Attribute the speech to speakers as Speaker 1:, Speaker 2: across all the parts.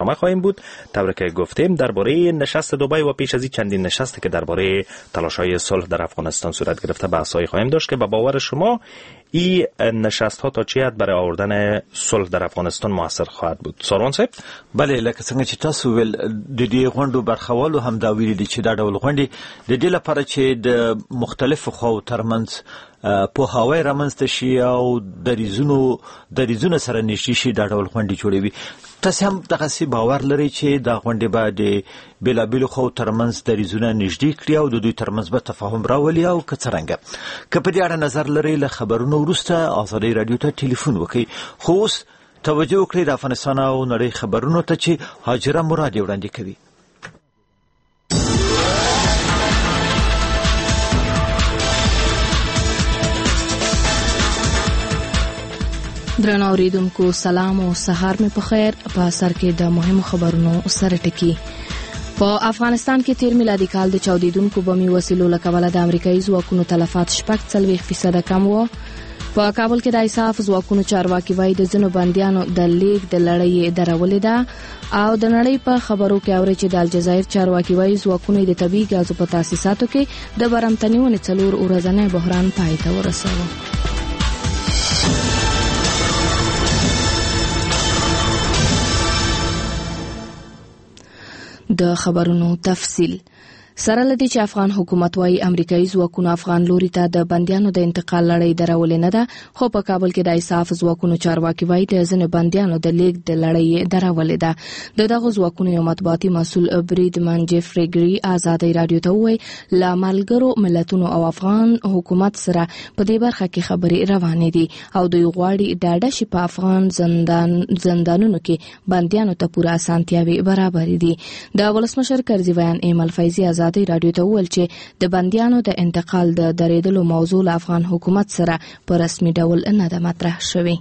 Speaker 1: برنامه خواهیم بود. طوری که گفتیم درباره نشست دبی و پیش از این چندین نشستی که درباره تلاش‌های صلح در افغانستان صورت گرفته بحث‌های خواهیم داشت که به باور شما این نشست ها تا چه حد برای آوردن صلح در افغانستان موثر خواهد بود؟ ساروان صاحب.
Speaker 2: بله، لکه څنګه چې تاسو ول د دې غونډو برخوالو هم دا ویلي چې دا ډول غونډې د دې لپاره چې د مختلفو خواو ترمنځ پوهاوی رامنځته شي او دریزونه سره نشي شي دا ډول غونډې جوړوي. تاسو هم دغسې باور لرئ چې دا غونډې به د بېلابېلو خواو ترمنځ دریزونه نږدې کړي او د دوی ترمنځ به تفاهم راولي او که څرنګه؟ که په دې اړه نظر لرئ له خبرونو وروسته آزادۍ راډیو ته ټلیفون وکړئ. خو اوس توجه وکړئ د افغانستان او نړۍ خبرونو ته چې هاجره مراد یې وړاندې کوي.
Speaker 3: درنو اوریدونکو سلام او سهار مې په خیر. په سر کې د مهمو خبرونو سره ټکی. په افغانستان کې تیر میلادي کال د چاودیدونکو بمي وسیلو له کبله د امریکایي ځواکونو تلفات 40% کم و. په کابل کې د ایساف ځواکونو چارواکي وایي د ځینو بندیانو د لیک د لړۍ درولې ده او د نړۍ په خبرو کې اوري چې د الجزایر چارواکي وایي ځواکونو د طبي ګازو په تاسیساتو کې د برمتنیونې 4 ورځنی بحران پای ته ورساوه. د خبرونو تفصیل سره لدی چې افغان حکومت وايي امریکایي ځواکونو افغان لوري ته د بنديانو د انتقال لړۍ درولې نه ده، خو په کابل کې د ایساف ځواکونو چارواکي وايي د ځینې بنديانو د لیک د لړۍ درولې ده. دغه ځواکونو یو مطبوعاتي مسؤل بریدمن جیفری ګری آزادۍ راډیو ته وویل لا ملګرو ملتونو او افغان حکومت سره په دې برخه کې خبرې روانې دي او دوی غواړي ډاډه شي په افغان زندانونو کې بنديانو ته پوره اسانتیاوي برابر دي. د ولسمشر کرزیوان ایمل فیضی آزادۍ راډیو ته وویل چې د بنديانو د انتقال د درېدلو موضوع له افغان حکومت سره په رسمي ډول نه ده مطرح شوې.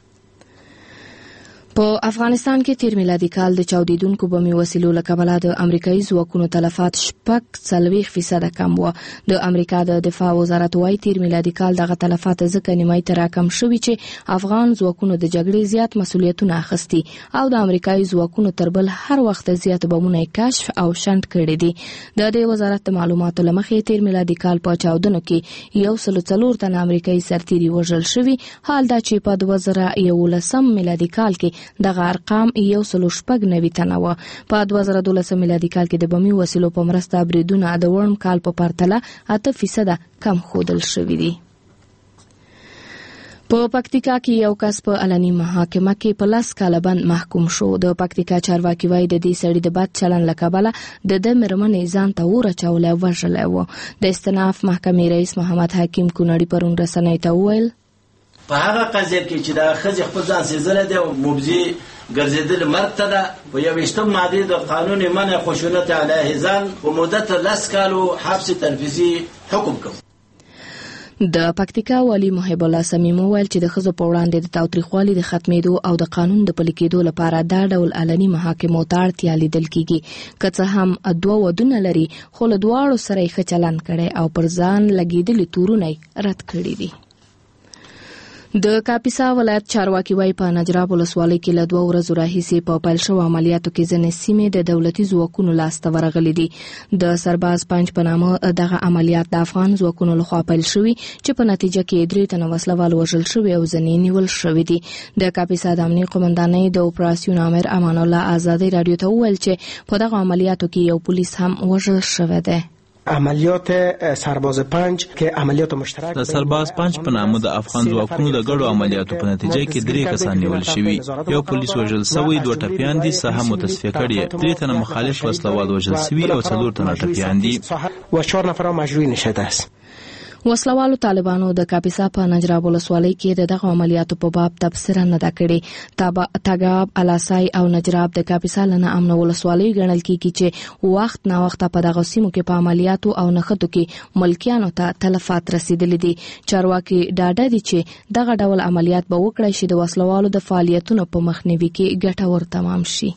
Speaker 3: په افغانستان کې تیر میلادي کال د چاودیدونکو بمي وسیلو له کبله د امریکایي ځواکونو تلفات 40% کم و. د امریکا د دفاع وزارت وايي تیر میلادي کال دغه تلفات ځکه نیمایي ته راکم شوي چې افغان ځواکونو د جګړې زیات مسؤلیتونه اخیستي او د امریکایي ځواکونو تر بل هر وخت زیات بمونه کشف او شنډ کړي دي. د دې وزارت معلوماتو لمخې تیر میلادي کال په چاودنو کې 104 تن امریکایي سرتیري وژل شوي، حال دا چې په 2011 میلادي کال کې دغه ارقام 190 تنه و. په 2012 میلادي کال کې د بمي وسیلو په مرسته بریدونه د ورم کال په پرتله 8% کم ښودل شوي دي. په پکتیکا کې یو کس په علني محاکمه کې په 10 کاله بند محکوم شو. د پکتیکا چارواکي وایي د دې سړي د بد چلن له کبله د مېرمنې ځان ته ورچولی او وژلی و. د استناف محکمې رئیس محمد حکیم کونړي پرون رسنۍ ته وویل
Speaker 4: په هغه قضیه کې چې دا ښځې خپل ځان سېزلی دی او مبذي ګرځېدل مرګ ته ده په 21 مادې د قانون منع خشونت علیه زن په مدت 10 کالو حبس تنفیذي حکم کوي.
Speaker 3: د پکتیکا والی محب الله سمیم وویل چې د ښځو په وړاندې د تاوتریخوالي د ختمېدو او د قانون د پلي کېدو لپاره دا ډول علني محاکمو ته اړتیا لیدل کېږي. که څه هم 2 ودونه لري خو له دواړو سره یې ښه چلند کړی او پر ځان لګېدلي تورونه یې رد کړي دي. د کاپیسا ولایت چارواکي وایي په نجراب ولسوالۍ کې له 2 ورځو راهیسې په پیل شوو عملیاتو کې ځینې سیمې د دولتي ځواکونو لاسته ورغلي دي. د سرباز پنج په نامه دغه عملیات د افغان ځواکونو لخوا پیل شوي چې په نتیجه کې 3 تنه وسلوال وژل شوي او ځینې نیول شوي دي. د کاپیسا د امنیت قومندانۍ د اپراسیون امر امان الله آزادۍ راډیو ته وویل چې په دغه عملیاتو کې یو پولیس هم وژل شوی دی.
Speaker 5: عملیات سرباز 5 که عملیات مشترک
Speaker 6: د سرباز 5 په نامه د افغان ځواکونو د ګډو عملیاتو په نتیجه کې 3 کسان نیول شوي، یو پولیس وژل شوی، 2 ټپیان دي، ساحه متصفیه کړي، 3 تنه مخالف وسلوال وژل شوي او 4 تنه ټپیان دي
Speaker 5: و 4 نفر مجروح نشده است.
Speaker 3: وسلوالو طالبانو د کاپیسا په نجراب ولسوالۍ کې دغه عملیاتو په باب تبصره نه ده کړې. تګاب، الاسای او نجراب د کاپیسا لنه امن ولسوالۍ ګڼل کېږي چې وخت نا وخت په دغه سیمو کې په عملیاتو او نښتو کې ملکیانو ته تلفات رسیدلي دي. چارواکي ډاډه دي چې دغه ډول عملیات به وکړای شي د وسلوالو د فعالیتونو په مخنیوي کې ګټور تمام شي.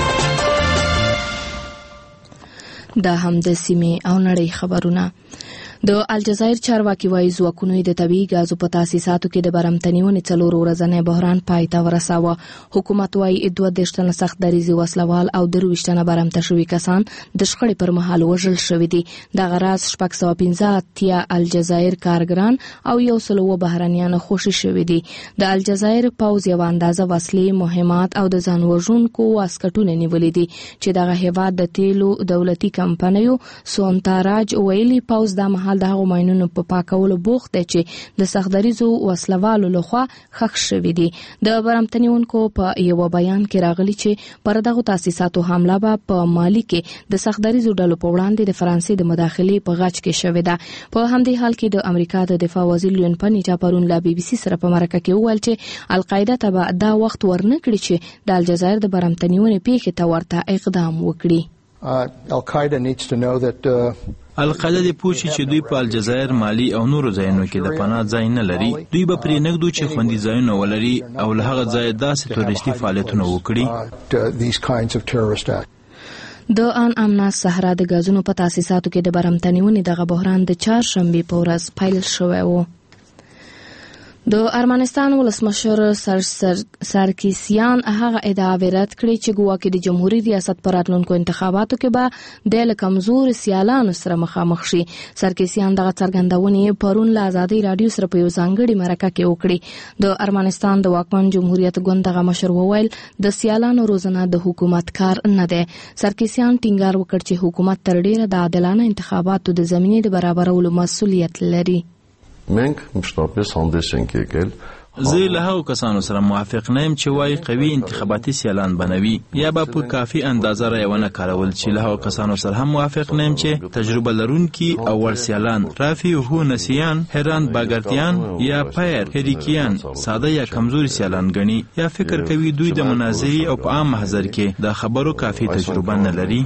Speaker 3: دا هم د سیمې او نړۍ خبرونه. د الجزایر چارواکي وایي ځواکونو د طبیعي ګازو په تاسیساتو کې د برمتنیونې 4 ورځنی بحران پای ته ورساوه. حکومت وایي 22 تنه سخت دریزي وسلوال او 23 تنه برمته شوي کسان د شخړې پر مهال وژل شوي دي. دغه راز 615 الجزایر کارګران او 100 بهرنیان خوشي شوي دي. د الجزایر پوځ یو اندازه وسلې، مهمات او د ځان وژونکو واسکټونه نیولې دي چې دغه هیواد د تیلو دولتي کمپنیو سونتاراج ویلي پوځ د مهال دغه ماینونو په پاکولو بوخت دی چې د سختدریزو وسلوالو لخوا ښخ شوي دي. د برمتنیونکو په یو بیان کې راغلي چې پر دغه تاسیساتو حمله به په مالی کې د سختدریزو ډلو په وړاندې د فرانسې د مداخلې په غچ کې شوې ده. په همدې حال کې د امریکا د دفاع وزیر لیون پنیټا پرون لا بي بي سي سره په مرکه کې وویل چې القاعده ته به دا وخت ورنکړي چې د الجزایر د برمتنیونې پیښې ته ورته اقدام وکړي.
Speaker 7: القاعده needs to know that
Speaker 6: القاعده دې پوښي چې دوی په الجزایر، مالی او نورو ځایونو کې د پناه ځای نه لري. دوی به پرې نږدو چې خوندي ځایونه ولري او له هغه ځای داسې تروریستي فعالیتونه وکړي.
Speaker 3: د ان امنا صحرا د غازونو په تاسیساتو کې د برمتنیونې دغه بحران د چهارشنبه په ورځ پیل شوی و. د ارمنستان ولسمشر سرکیسیان هغه ادعا ورد کړې چې ګواکې د جمهوریت ریاست پر راتلونکو انتخاباتو کې به د کمزور سیالانو سره مخامخ شي. سرکیسیان دغه څرګندونې پرون له ازادي رادیو سره په یو ځانګړي مرکه کې وکړي. د ارمنستان د واکمن جمهوریت ګوند دغه مشر وویل د سیالانو روزنه د حکومت کار نه دی. سرکیسیان ټینګار وکړ چې حکومت تر ډیره د عادلانه انتخاباتو د زمینې د برابرولو مسؤلیت لري.
Speaker 8: մենք մշտապես հանդես ենք եկել
Speaker 6: زه له هغو کسانو سره موافق نه یم چې وایي قوي انتخاباتي سیالان بنوي یا به په کافي اندازه رایونه کارول، چې له هغو کسانو سره هم موافق نه یم چې تجربه لرونکي او وړ سیالان رافي هونسیان، هران باګرتیان یا پایر هریکیان ساده یا کمزوري سیالان ګڼي یا فکر کوي دوی د مناظرې او په عام محضر کې د خبرو کافي تجربه نه لري.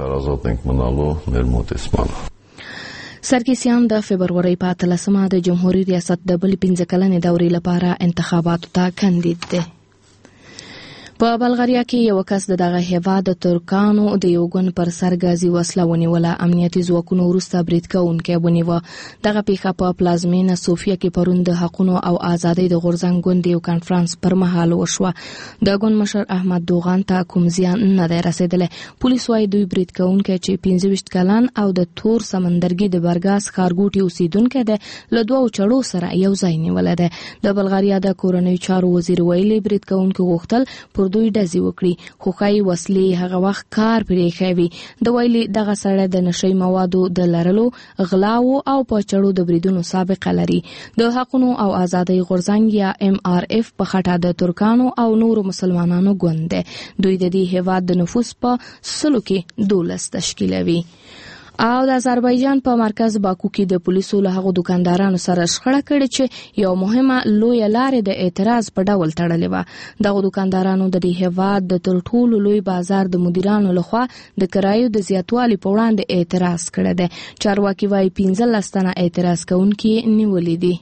Speaker 3: سرکیسیان د فبرورۍ په 13 د جمهوریت ریاست د بل 15 کلنې دورې لپاره انتخاباتو ته کاندید دی. په بلغاریا کې یو کس دغه هیواد د ترکانو د یو ګوند پر سر غازي وسله ونیوله. امنیتي ځواکونو وروسته برید کوونکی ونیوه. دغه پیښه په پلازمینه سوفیا کې پرون د حقونو او ازادۍ د غورځنګ ګوند یو کانفرنس پر مهال وشوه. د ګوند مشر احمد دوغان ته کوم زیان نه دی رسیدلی. پولیس وايي دوی برید کوونکی چې 25 کلن او د تور سمندرګي د برګاس ښارګوټي اوسیدونکی دی له دوه چړو سره یو ځای نیولی دی. د بلغاریا د کورنیو چارو وزیر ویلي برید کوونکي غوښتل پر دوی ډزې وکړي، خو ښایي وسلې هغه وخت کار پرې ایښی وي. د ویلي دغه سړی د نشهیي موادو د لرلو، غلاو او په چړو د بریدونو سابقه لري. د حقونو او ازادۍ غورځنګ یا MRF په خټه د ترکانو او نورو مسلمانانو ګوند دی. دوی د دې هیواد د نفوس په 100 کې 12 تشکیلوي. او د آذربایجان په مرکز باکو کې د پولیسو له هغو دکاندارانو سره شخړه کړې چې یو مهمه لویه لارې د اعتراض په ډول تړلې وه. دغو دکاندارانو د دې هیواد د تر ټولو لوی بازار د مدیرانو لخوا د کرایو د زیاتوالي په وړاندې اعتراض کړی دی. چارواکي وایي 15 تنه اعتراض کوونکي نیولي دي.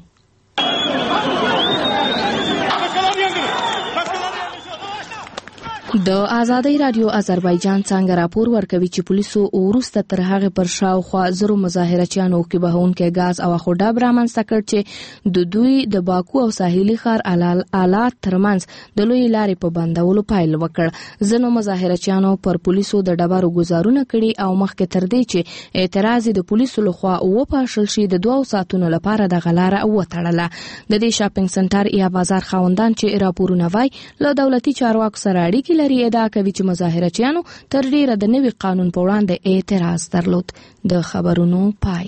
Speaker 3: د آزادۍ رادیو آذربایجان څنګه راپور ورکوي چې پولیسو وروسته تر هغه پر شاوخوا 100 مظاهرچیانو کې بهونکي غاز او خوداب رامنځته کړ چې د دوی د باکو او ساحلي ښار آلات ترمنځ د لوی لارې په بندولو پیل وکړ. ځینو مظاهرچیانو پر پولیسو د ډبرو گزارونه کړي او مخکې تر دې چې اعتراض د پولیسو لخوا وپاشل شي د 2 ساعتونو لپاره د غلاره وتړله. د دې شاپینګ سنټر یا بازار خاوندان چې راپورونه وای له دولتي چارواکو سره اړیکې لري ادعا کوي چې مظاهرچیانو تر ډیره د نوي قانون په وړاندې اعتراض درلود. د خبرونو پای.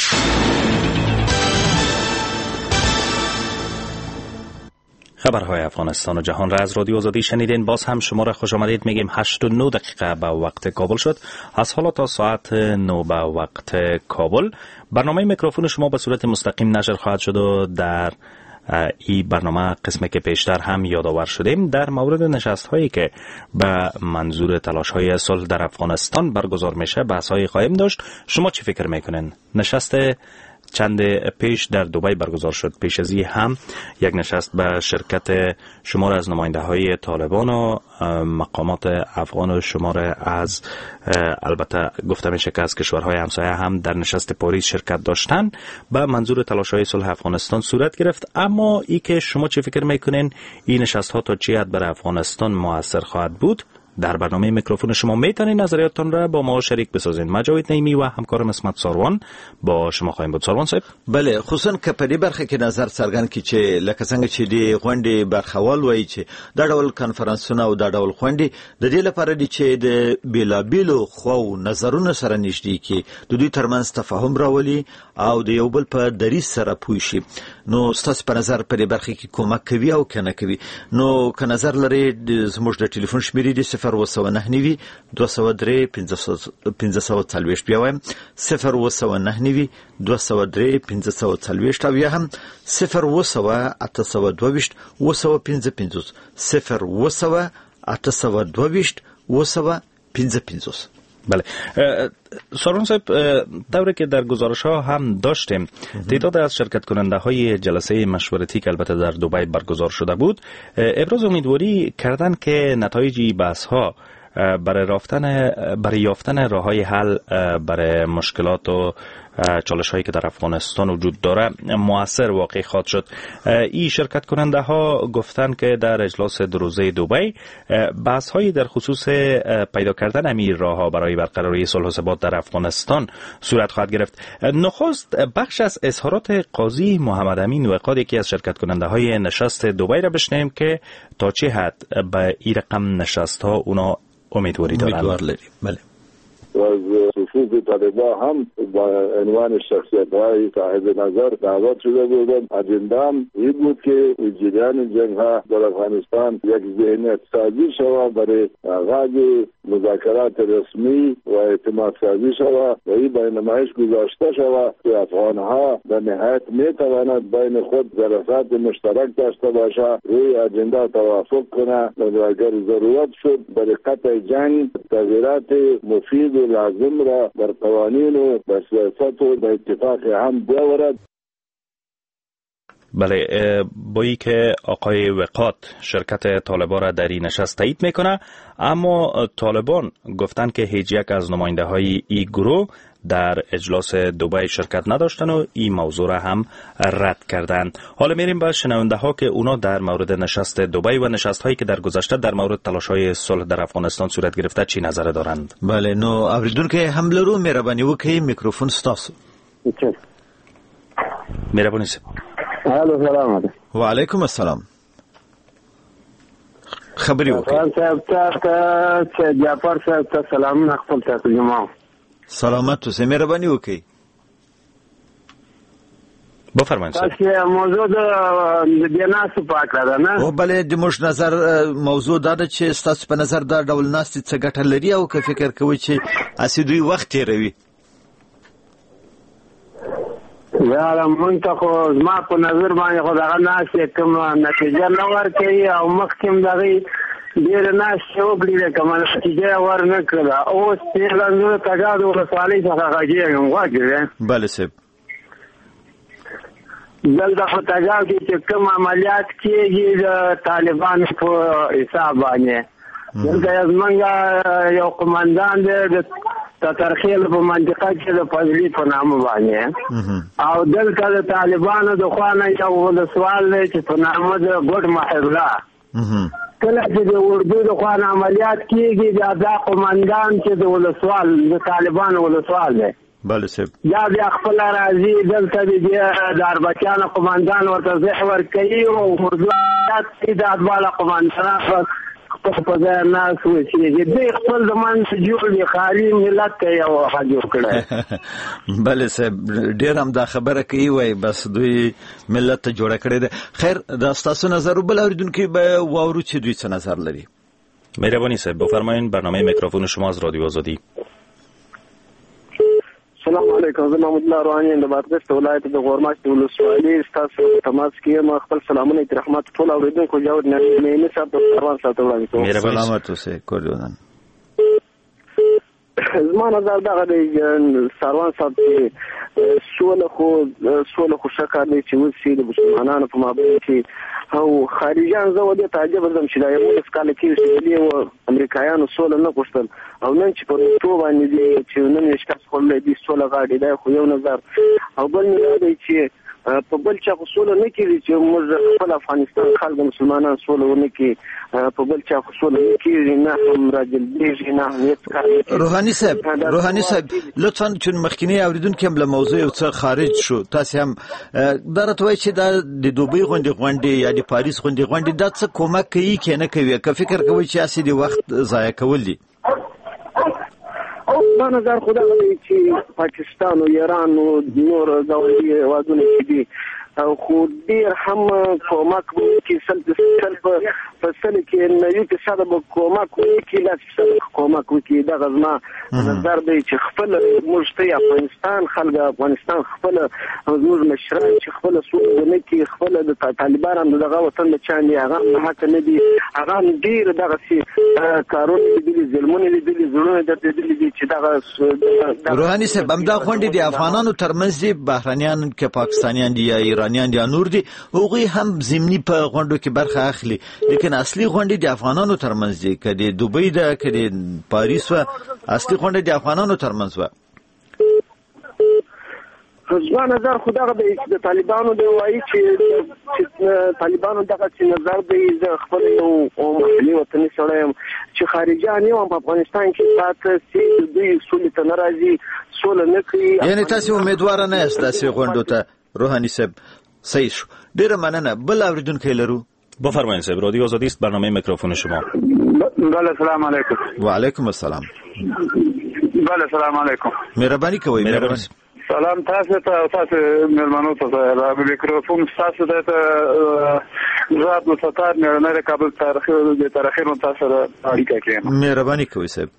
Speaker 1: خبرهای افغانستان و جهان را از رادیو آزادی شنیدین. باز هم شما را خوش آمدید میگیم. 8:09 دقیقه به وقت کابل شد. از حالا تا ساعت 9 به وقت کابل برنامه میکروفون شما به صورت مستقیم نشر خواهد شد و در این برنامه قسمی که پیشتر هم یادآور شدیم در مورد نشست هایی که به منظور تلاش های صلح در افغانستان برگزار میشه بحث هایی خواهیم داشت. شما چی فکر میکنین؟ نشست چند پیش در دبی برگزار شد. پیش از این هم یک نشست به شرکت شمار از نماینده های طالبان و مقامات افغان و شمار از البته گفته میشه که از کشورهای همسایه هم در نشست پاریس شرکت داشتن به منظور تلاش‌های صلح افغانستان صورت گرفت. اما ای که شما چه فکر میکنین این نشست ها تا چه حد برای افغانستان موثر خواهد بود؟ در برنامه میکروفون شما میتونین نظریاتتان را با ما شریک بسازین. من جاوید نعیمی و همکارم اسمت ساروان با شما خواهیم بود. ساروان صاحب
Speaker 2: بله، خصوصا که په دې برخه کې نظر څرګند کی چې لکه څنګه چې دی غونډې برخوال وایي چې دا ډول کانفرنسونه او دا ډول غونډې د دې لپاره دي چې د بیلابیلو خو نظرونو سره نږدې کی د دوی ترمنځ تفاهم راولي او د یو بل په دریځ سره پوه شي. نو ستاسو په نظر په دې برخه کې کومک کوي او کنه کوي؟ نو که نظر لري زموږ د ټلیفون شمیرې دي 019 203 1540 بیا وایم 019 203 1540 او یا هم 0 822 255 0 822 255.
Speaker 1: بله سارون صاحب، طوری که در گزارش ها هم داشتیم تعداد از شرکت کننده های جلسه مشورتی که البته در دبی برگزار شده بود ابراز امیدواری کردن که نتایج بحث ها برای یافتن راه‌های حل برای مشکلات و چالش هایی که در افغانستان وجود داره مؤثر واقع خواهد شد. این شرکت کننده ها گفتن که در اجلاس دو روزه دبی بحث هایی در خصوص پیدا کردن امیر راه ها برای برقراری صلح و ثبات در افغانستان صورت خواهد گرفت. نخست بخش از اظهارات قاضی محمد امین وقاد یکی از شرکت کننده های نشست دبی را بشنویم که تا چه حد به این رقم نشست ها اونا امیدواری دارند.
Speaker 2: بله.
Speaker 9: از صفوف طالبان هم با عنوان شخصیت‌های صاحب نظر دعوت شده بودند. اجندام این بود که جریان جنگ‌ها در افغانستان یک ذهنیت سازی شود برای آغاز مذاکرات رسمی و اعتماد سازی شود و این به نمایش گذاشته شود که افغان‌ها در نهایت می‌تواند بین خود جلسات مشترک داشته باشند، روی اجندا توافق کنند و اگر ضرورت شد برای قطع جنگ تغییرات مفید و لازم را بر قوانین و بر سیاست و به اتفاق هم بیاورد.
Speaker 1: بله، با ای که آقای وقاد شرکت طالبان را در این نشست تایید میکنه، اما طالبان گفتن که هیچ یک از نماینده های ای گروه در اجلاس دبی شرکت نداشتن و این موضوع را هم رد کردن. حالا میریم به شنونده ها که اونا در مورد نشست دبی و نشست هایی که در گذشته در مورد تلاش های صلح در افغانستان صورت گرفته چی نظر دارند.
Speaker 2: بله، نو اوریدونکو هم لرو مهرباني وکړئ میکروفون ستاسو.
Speaker 1: مهرباني سه.
Speaker 10: الو سلام علیکم.
Speaker 2: وعلیکم السلام. خبري وکړئ.
Speaker 10: صاحب ته جعفر صاحب ته سلام خپل ترجمه.
Speaker 2: سلامت اوسئ، مهرباني وکړئ.
Speaker 1: بفرمایئ.
Speaker 10: تاسو موضوع د دیناسو پاک ده نه؟
Speaker 2: او بلې د موږ نظر موضوع دا ده چې تاسو په نظر دا ډول ناستې څه ګټه لري او که فکر کوئ چې اسی دوی وخت تیروي؟
Speaker 10: یا مونږ ته خو زما په نظر باندې خو دغه ناستې کوم نتیجه نه ورکوي او مخکې هم دغې ډېره ناستې وکړي کومه نتیجه ورنه کړله. اوس تېرلنځونه تګا د ولسوالۍ څخه غږېږم غوږ دی.
Speaker 2: بله صاحب.
Speaker 10: دلته په تګاو کې چې کوم عملیات کېږي د طالبانو په حساب باندې دلته زمونږ یو قمندان دی د تترخیل په منطقه کې د فضلي په نامه باندې او دلته د طالبانو د خوا نه یو ولسوال دی چې په نامه د ګوډ محبله کله چې د اردو د خوا نه عملیات کېږي دا قمندان چې د ولسوال د طالبانو ولسوال دی.
Speaker 2: بله صاحب.
Speaker 10: دا بیا خپل راځي دلته د اربکیانو قمندان ورته ځای ورکوي او اردوات د اتباله قمندان خپل په ځای ناست اوسېږي. دوی خپل د منځ جوړ دي، خالي ملت ته یو ښه جوړ کړی.
Speaker 2: بله صاحب، ډېر هم دا خبره کوي وایي بس دوی ملت ته جوړه کړې ده. خیر، دا ستاسو نظر و بل اورېدونکي به واورو چې دوی څه نظر لري.
Speaker 1: مهرباني صاحب بفرمایئ، برنامه میکروفون شما از رادیو آزادی.
Speaker 10: السلام علیکم، زه محمد الله روحاني د بادغیس ولایت د غورماش د ولسوالۍ ستاسو تماس کې خپل سلامونه رحمت ټول اوریدونکو جوړ نه صاحب د سروان صاحب وړاندې کوم.
Speaker 2: سلامت اوسئ کورونه.
Speaker 10: زما نظر دغه د سروان صاحب چې سوله خو شکه نه چې وسی د مسلمانانو په مابین کې او خارجيان زه ودې تعجب زم چې دا یو سکاله کې چې امریکایانو سوله نه غوښتل او نن چې په تو باندې دي چې نن شکاس خلل دي سوله غاډي دا خو یو نظر او بل نه دی چې په بل چا سوله نه کیږي چې موږ خپل افغانستان خلک مسلمانان سوله ونه کی په بل چا سوله نه کیږي نه هم راجل دیږي نه هیڅ کار.
Speaker 2: روحاني صاحب لطفا چون مخکینی اوریدونکو هم له موضوع یو څه خارج شو تاسو هم درته وایي چې د دوبۍ غونډې یا د پاریس غونډې دا څه کومک کوي کې نه کوي که فکر کوي چې اسی د وخت ضایع کول دي
Speaker 10: په نظر خدا غوښتي چې پاکستان او ایران او نور دولتي هیوادونه دي او خو ډیر هم کومک کوي چې په سل کې نه یو څه ساده کومک کوي چې لا کومک کوي دا غزما نظر دی چې خپل مشتي افغانستان خپل موږ مشران چې خپل سوونه کې خپل د طالبانو دغه وطن د چاندي هغه حق نه دي هغه ډیر دغه سي کارونه دي ظلمونه دي زړونه د دې چې دغه
Speaker 2: روحاني صاحب هم دا غونډې د افغانانو ترمنځ دي بهرانيان کې پاکستانیان دي یا ایرانیان دي نور دي هغوی هم ضمني په غونډو کې برخه اخلي لیکن اصلي غونډې د افغانانو ترمنځ دي کله دوبۍ ده کله پاریس و اصلي غونډې د افغانانو ترمنځ و
Speaker 10: ځوان نظر خدای د طالبانو دی وایي چې طالبانو دغه چې نظر دی د خپل یو محلي وطني سره چې خارجيان یو په افغانستان کې پاتې سي دوی سولې ته ناراضي سول نه کوي
Speaker 2: یعنی تاسو امیدوار نه یاست تاسو غونډو ته روحاني صاحب صحیح شو ډیر مننه بل اوریدونکو لرو
Speaker 1: بفرمایید صاحب رادیو آزادی است برنامه میکروفون شما.
Speaker 11: بله سلام علیکم.
Speaker 2: و علیکم السلام.
Speaker 11: بله سلام علیکم.
Speaker 2: مهرباني کوئ.
Speaker 11: سلام تاسو مېلمنو ته میکروفون تاسو ته زاد مستطاع نه کابل تاریخي تاسو اړیکه کوي.
Speaker 2: مهرباني کوئ صاحب.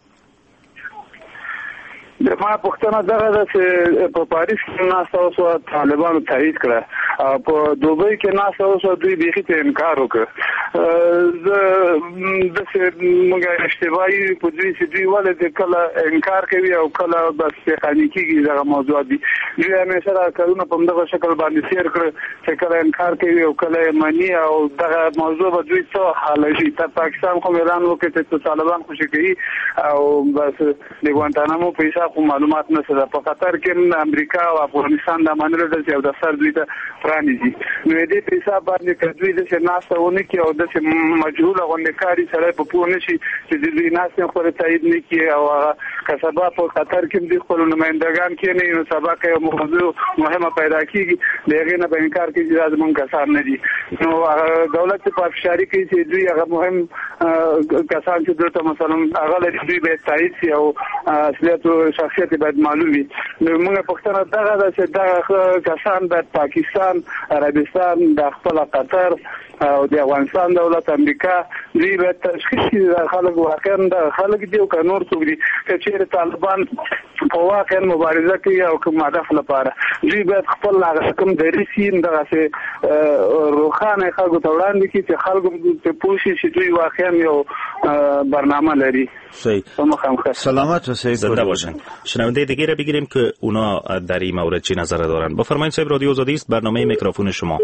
Speaker 11: ما پښتنه دغه چې په پاریس کې ناسته اوسه طالبانو تایید کړه په دوبۍ کې ناسته اوسه دوی بیخي ته انکار وکړ زه د موږ اشتباهي په دوی چې دوی ولې کله انکار کوي او کله بس خاني کېږي دغه موضوع دي دوی همیشه دا کارونه په دغه شکل باندې سیر کړ چې کله انکار کوي او کله مانی او دغه موضوع به دوی څه حل شي ته پاکستان خو اعلان وکړ چې طالبان خوشي کوي او بس د ګوانتانامو پیسې خو معلومات نشته په قطر کې امریکا او افغانستان د منلو د یو دفتر دوی ته پرانیزي نو دې په حساب باندې کډوي د شناستهونه کې او د مجهول غونډکاري سره په پوه نشي چې د دې ناس خو تایید نه کی او کسبه په قطر کې د خپل نمائندگان کې نه یو سبا کې موضوع مهمه پیدا کیږي دغه نه به انکار کوي چې زمون کسان نه دي نو دولت په افشاری کې چې دوی هغه مهم کسان چې دلته مثلا هغه لري به تایید شي او اصلیت شخصیت باید معلوم وي نو موږ پښتنه دغه چې دغه کسان د پاکستان عربستان د خپل قطر او د افغانستان دولت امریکا دوی به تشخیص خلک واقعا د خلک دی او نور څوک دي چې طالبان په واقعا مبارزه کوي او کوم هدف لپاره دوی به خپل کوم درسي دغه چې روخانه خلکو ته وړاندې کړي چې خلکو ته پوښي چې دوی واقعا یو برنامه لري.
Speaker 2: صحیح. سلامت و
Speaker 1: زنده باشن. شنونده دیگه را بگیریم که اونا در این مورد چی نظر دارن. بفرمایید صاحب رادیو آزادی است برنامه میکروفون شما.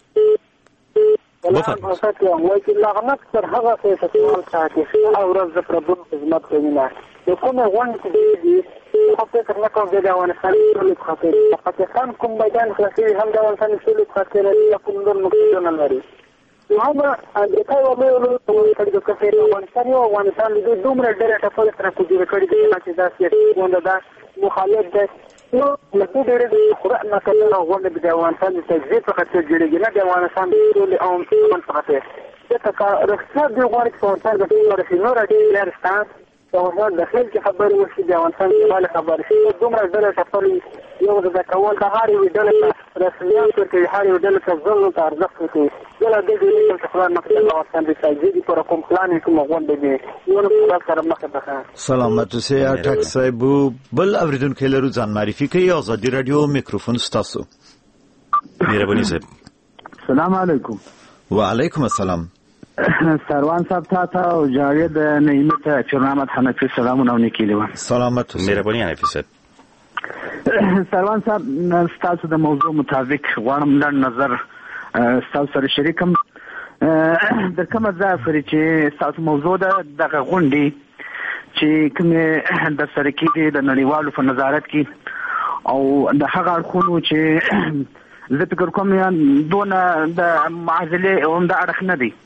Speaker 12: بفرمایید. لعنت پر هغه فیصله ساتي او ورځ پر بل خدمت کوي نه. کومه غونډه دي خو فکر نه کوم د افغانستان ټول خاطر پاکستان کوم میدان کې هم د افغانستان ټول خاطر د کوم نور مقصد نه لري. هم امریکا ولې د کفر افغانستان او افغانستان د دومره ډېر ټاپل سره کوجه کړی دی چې دا سیاسي دا مخالف ده نو لکه ډېر د قرآن مکتب غونډه د افغانستان د تجزیه په خاطر جوړیږي نه د افغانستان ټول عام په خاطر دا رخصت دی غواړي چې افغانستان د ټول رسنیو راډیو لرستان او د خپل کې خبر وشي د افغانستان په خبر شي دومره ډېر ټاپل یو د کول د هاري ویډل رسميان چې هاري ویډل څخه ځل ته ارزښت ورکوي دغه د دې په خبر مکتب افغانستان د تجزیه پر کوم پلان کوم غونډه دی نو په سره مخه ده.
Speaker 2: سلامت اوسئ اټک صاحب بل اوریدونکو لرو ځان معرفي کوي آزادي رادیو میکروفون ستاسو.
Speaker 1: مهرباني صاحب.
Speaker 13: سلام علیکم.
Speaker 2: وعلیکم السلام.
Speaker 13: سروان صاحب تا او جاوید نعمت چرنامت حنفی سلامونه ونکیلو.
Speaker 2: سلامت اوسئ.
Speaker 1: مهرباني حنفی صاحب.
Speaker 13: سروان صاحب ستاسو د موضوع مطابق غواړم لږ نظر ستاسو سره شریکم د کومه ځای پورې چې ستاسو موضوع ده دغه غونډې چې کومې د سره کېږي د نړیوالو په نظارت کې او د هغه اړخونو چې زه فکر کوم دونه د معادلې عمده اړخ نه دی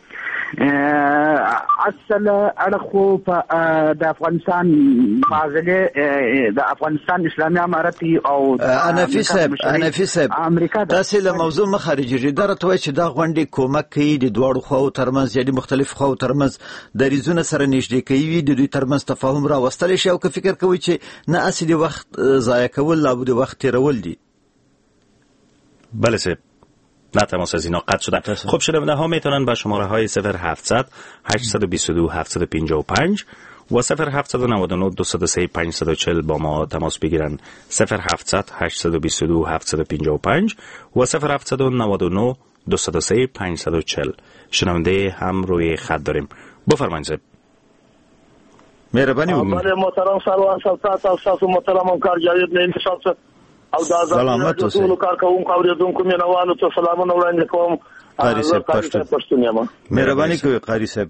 Speaker 13: اصل اړخ په د افغانستان معادلې د افغانستان اسلامي امارت او
Speaker 2: انفي صاحب
Speaker 13: امریکا
Speaker 2: تاسو له موضوع مخارجي درته وای چې دا غونډې کومک کوي د دوړو خو ترمنځ یعنی مختلف خو ترمنځ د ریزونه سره نږدې کوي د دوی ترمنځ تفاهم را وستل شي او که فکر کوي چې نه اصلي وخت ضایع کول او د وخت تیرول دي.
Speaker 1: بله سه نه تماس از اینا قطع شده. خب شنونده ها میتونن با شماره های 0700 822 755 و 0799 203 540 با ما تماس بگیرن. 0700 822 755 و 0799 203 540. شنونده هم روی خط داریم. بفرمایید صاحب.
Speaker 2: مهربانی بگید.
Speaker 14: بله محترم سروان صاحب تاسو محترم همکار جاوید نعیم او دا
Speaker 2: سلامت اوسئ.
Speaker 14: ټول کارکونکو اوریدونکو مینوالو ته سلامونه وړاندې کوم.
Speaker 2: قاری صاحب پښتون یم. مهرباني کوئ قاری صاحب.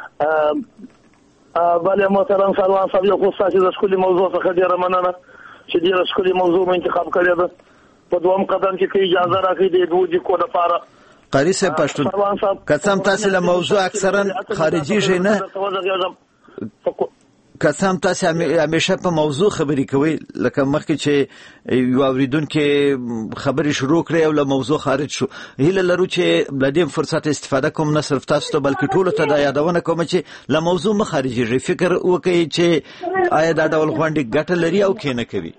Speaker 14: بله محترم سروان صاحب یو خو تاسو د ښکلي موضوع څخه ډیره مننه چې ډیره ښکلي موضوع مو انتخاب کړې ده. په دوم قدم کې اجازه راکړئ د دوه کو لپاره
Speaker 2: قاری صاحب پښتون قسم تاسو له موضوع اکثرا خارجي شي نه قسم تاسو همیشه په موضوع خبرې کوي لکه مخکې چې یو اوریدونکو خبرې شروع کړې او له موضوع خارج شو. هیله لرو چې بلدیم فرصت استفاده کوم نه صرف تاسو ته بلکې ټول ته دا یادونه کوم چې له موضوع مخارجي فکر وکړي چې آیا دا ډول غونډې ګټه لري او کې نه کوي.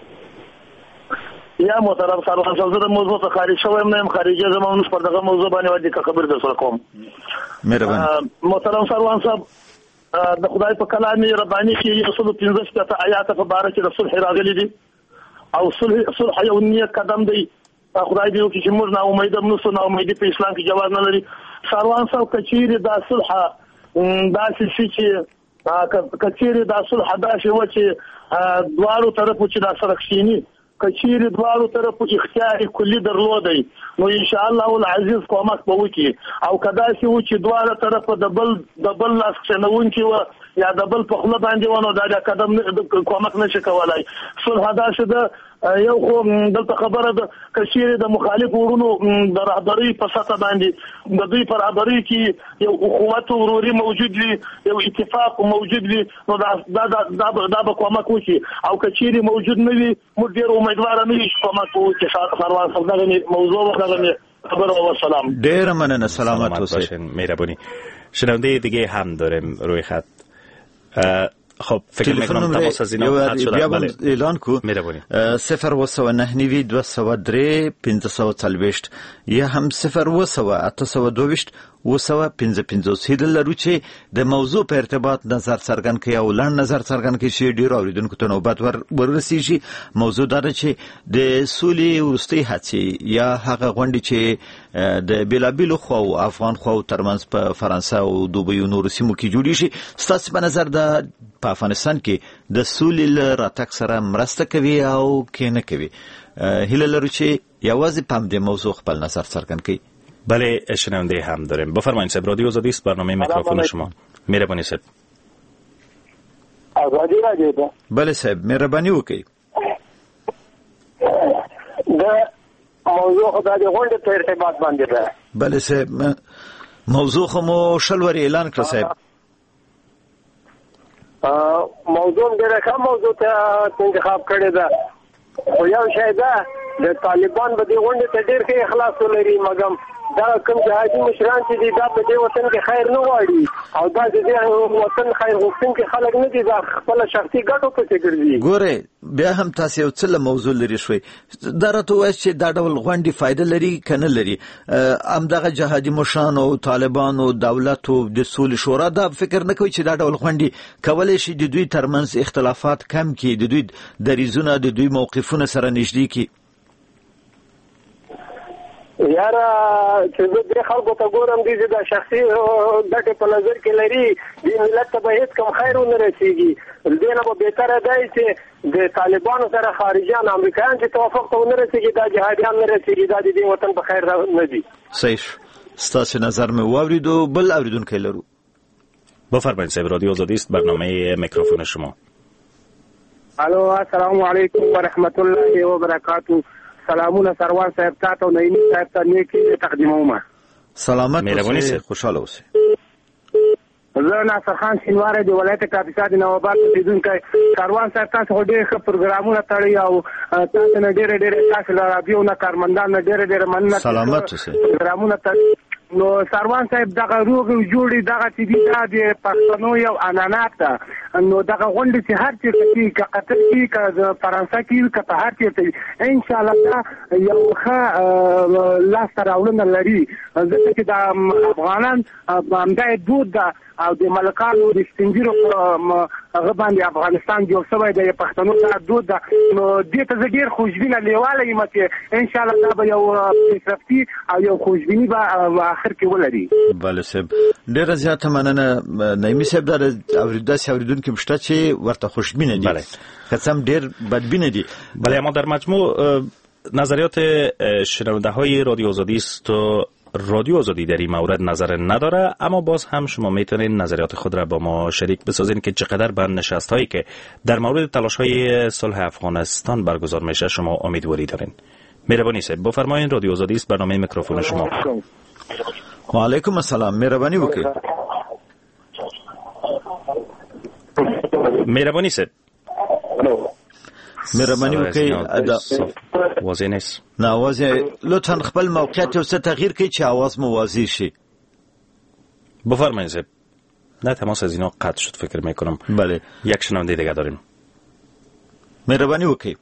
Speaker 14: یا محترم سروان صاحب زه د موضوع څخه خارج شوم نه خارجي زمونږ پر دغه موضوع باندې ودی خبر در سره کوم.
Speaker 2: مهرباني
Speaker 14: محترم سروان صاحب د خدای په کلام رباني کې 115 آیات په باره کې د صلح راغلي دي او صلح یو نیک قدم دی. خدای دې وکړي چې موږ نه امید نوسو نه امید په اسلام کې جواز نه لري. سروان صاحب کچيري دا صلح داسې شي چې کچيري دا صلح داسې و چې دوارو طرفو چې دا سره کښینی کچيري دوارو طرفو اختیار کلی درلودي نو ان شاء الله العزيز کومک به وکړي او کدا چې و چې دواره طرفه د بل لاس څنون کې و یا د بل په خله باندې ونه دا قدم کومک نشي کولای. صلح دا شته یو خو دلته خبره ده کچيري د مخالف ورونو د رهبري په سطح باندې د دوی پر رهبري کې یو حکومت وروري موجود وي یو اتفاق موجود وي نو دا به کومک وکړي او کچيري موجود نه وي موږ ډیر امیدوار نه یو کومک وکړي. سروان صاحب دا موضوع وکړه خبر او سلام.
Speaker 2: ډیر مننه سلامت اوسئ.
Speaker 1: مهربانی. شنونده دیگه هم داریم روی خط. خب فکر میکنم تماس از اینا قطع شده.
Speaker 2: بله اعلان کو 0 203 540 یا هم 0 822 255 هیله لرو چې د موضوع په ارتباط نظر څرګند کړي او لاندې نظر څرګند کړي چې ډیر اوریدونکو ته نوبت ورسیږي. موضوع دا ده چې د سولې ورستي هڅې یا هغه غونډې چې د بلابلو خو افغان خو ترمنځ په فرانسه او دوبۍ او نورو سیمو کې جوړی شي. ستاسو په نظر د په افغانستان کې د سولې راتګ سره مرسته کوي او کې نه کوي؟ هیله لرو چې یوازې په دې موضوع خپل نظر څرګند کړي.
Speaker 1: بله شنونده هم داریم. بفرمایید صاحب. رادیو آزادی است. برنامه میکروفون شما. مهربانی صاحب.
Speaker 10: آزادی رادیو ده.
Speaker 2: بله صاحب مهربانی وکړئ.
Speaker 10: دا موضوع خدای دې غونډه په ارتباط باندې ده.
Speaker 2: بله صاحب موضوع خو مو شلوري اعلان کړ صاحب.
Speaker 10: موضوع ډېر ښه موضوع ته انتخاب کړی ده. خو یو شی ده د طالبان به دې غونډې ته ډېر ښه اخلاص ولري مګم دا کوم جهادي مشران چې دي دا په دې وطن کې خیر نه غواړي او دا د دې وطن خیر غوښتونکي خلک نه دي دا خپل شخصي ګټو پسې ګرځي.
Speaker 2: ګوره بیا هم تاسو یو څه موضوع لري شوي دا راته وایي چې دا ډول غونډې فایده لري کنه لري. همدغه جهادي مشران او طالبان او دولت او د سولې شورا دا فکر نه کوي چې دا ډول غونډې کولای شي د دوی ترمنځ اختلافات کم کړي د دوی دریزونه د دوی موقفونه سره نږدې کړي.
Speaker 12: یاره چې د خلکو ته ګورم دي چې د شخصي ګټې په نظر کې لري د ملت ته به هیڅ کم خیر ونه رسیږي. دې نه به بهتره دی چې د طالبانو سره خارجیان امریکایان چې توافق ته ونه رسیږي دا جهادیان نه رسیږي دا د دې وطن په خیر نه دي.
Speaker 2: صحیح ستاسو نظر مې واوریدو. بل اوریدونکو لرو.
Speaker 1: بفرمایید صاحب رادیو آزادی است برنامه میکروفون شما.
Speaker 12: الو السلام علیکم و رحمت الله و برکاته. سلامونه سروان صاحب تاسو نه نیم صاحب ته نیکی تقدیموم.
Speaker 2: سلامت
Speaker 1: مهرباني
Speaker 2: اوسئ خوشاله اوسئ.
Speaker 12: زه ناصر خان شینواری د ولایت کاپیسا د نوآباد اوسیدونکی. سروان صاحب تاسو ډېر ښه پروګرامونه تړي او تاسو نه ډېر تاسو له رادیو نه کارمندان نه ډېر مننه.
Speaker 2: سلامت اوسئ.
Speaker 12: پروګرامونه تړي. نو سروان صاحب دغه روغ جوړي دغه چې دی د پښتنو یو عنعنات ده. نو دغه غونډه چې هر چیرته کې که قطر کې که فرانسه کې که په هر چیرته ان شاء الله دا یو ښه لاسته راوړنه لري ځکه چې د افغانان همدا دود ده او د ملکانو د سپینګیرو هغه باندې افغانستان جوړ شوی دی پښتنو دا دود ده. نو دې ته زه ډېر خوشبینه لیواله یم چې ان شاء الله دا به یو پیشرفتي او یو خوشبیني به آخر کې ولري.
Speaker 2: بله صاحب ډېره زیاته مننه. نعیمي صاحب دا داسې اورېدونکي مشته چې ورته خوشبینه دي که څه هم ډېر بدبینه دي.
Speaker 1: بله اما در مجموع نظریات شنونده های رادیو آزادی است و رادیو آزادی در این مورد نظر نداره، اما باز هم شما میتونین نظریات خود را با ما شریک بسازین که چقدر به نشست هایی که در مورد تلاش های صلح افغانستان برگزار میشه شما امیدواری دارین. مهربانی صاحب بفرمایید رادیو آزادی است برنامه میکروفون شما.
Speaker 2: و علیکم السلام. مهربانی وکړئ.
Speaker 1: مهربانی صاحب
Speaker 2: مهرباني وکړئ
Speaker 1: واضح نیست.
Speaker 2: نه واضح لطفا خپل موقعیت یو څه تغییر کړئ چې आवाज مو واضح شي.
Speaker 1: بفرمایید صاحب. نه تماس از اینا قطع شد فکر میکنم.
Speaker 2: بله
Speaker 1: یک شنونده دیگه داریم.
Speaker 2: مهربانی وکړئ.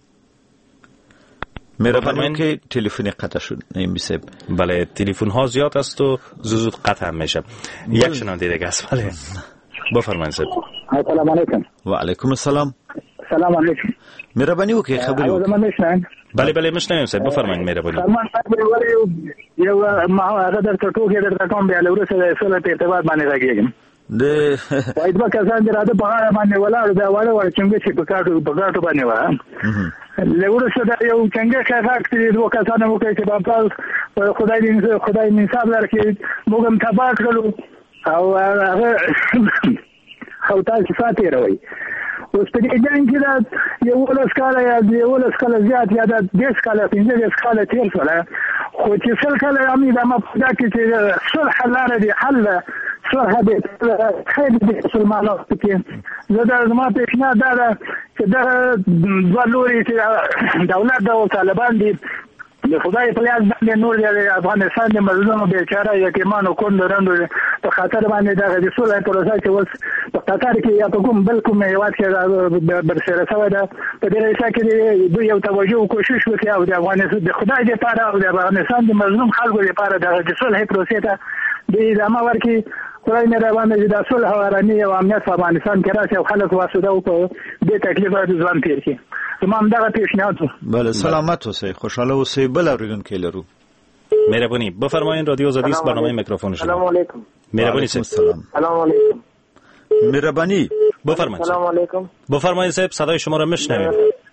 Speaker 2: مهربانی وکړئ. تلفن قطع شد. نعیمی صاحب.
Speaker 1: بله تلفن ها زیاد است و زود قطع هم میشه. یک شنونده دیگه است. بله بفرمایید صاحب.
Speaker 15: السلام علیکم.
Speaker 2: و علیکم السلام.
Speaker 15: سلام علیکم.
Speaker 2: مهربانی وکړئ خبرې وکړئ.
Speaker 1: بله بله مشنویم صاحب بفرمایید مهربانی.
Speaker 15: سلمان صاحب یو ما هغه درته ټوکې درته کوم بیا له وروسته د سولې په اعتبار باندې راګېږم. واید به کسان چې راته په غاړه باندې ولاړ دا وړه څنګه چې په کاټو باندې و له وروسته دا یو څنګه ښه چې دوه کسانو وکړي چې په خدای دې حساب درکړي موږ هم تباه کړلو او هغه او تاسو فاتې راوي. اوس په دې جنګ کې دا یو لسکاله یا یو لسکاله زیات یا د 10 کاله 15 کاله تیر شول خو چې څل کاله امید ما په دا کې چې صلح لاره دی حل صلح دې خیر دې مسلمانانو کې زه دا زما په اخنا دا چې دا دوه لوري چې دولت او طالبان دي د خدای په لاس باندې نور د افغانستان د مظلومو بیچاره یتیمانو کندرانو په خاطر باندې د رسول پروسه چې اوس په قطر کې یا په کوم بل کوم هیواد کې برسره شوی ده په دې ځای کې دوی یو توجه او کوشش وکړي او د افغانستان د خدای لپاره او د افغانستان د مظلوم خلکو لپاره د رسول پروسه ته د ادامه ورکړي. خدای نه روانه دي د صلح او آرامي او امنیت په افغانستان کې راشي او خلک واسطه او په دې تکلیف باندې ځوان تیر کړي. تمام دغه پیشنهاد.
Speaker 2: بله سلامت اوسئ خوشاله اوسئ. بل اوریدونکي لرو.
Speaker 1: مهربانی بفرمایید رادیو آزادی است برنامه میکروفون شما.
Speaker 12: سلام علیکم.
Speaker 1: مهربانی صاحب.
Speaker 12: سلام علیکم.
Speaker 2: مهربانی
Speaker 1: بفرمایید.
Speaker 12: سلام علیکم.
Speaker 1: بفرمایید صاحب صدای شما را میشنویم.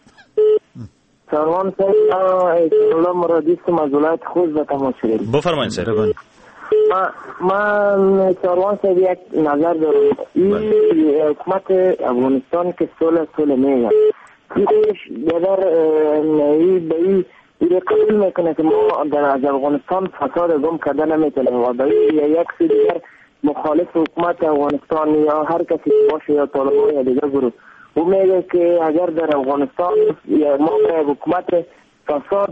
Speaker 12: سروان صاحب الله مرادیست مزولات خوش به تماس شدید.
Speaker 1: بفرمایید صاحب.
Speaker 12: من سروان صاحب یک نظر دارم. این حکومت افغانستان که صلح میگه ایش در به این قبول میکنه که ما از افغانستان فساد گم کرده نمیتونیم و به یک سری دیگر مخالف حکومت افغانستان یا هر کسی باشه یا طالبان یا دیگر گروه او میگه که اگر در افغانستان یا ما یک حکومت فساد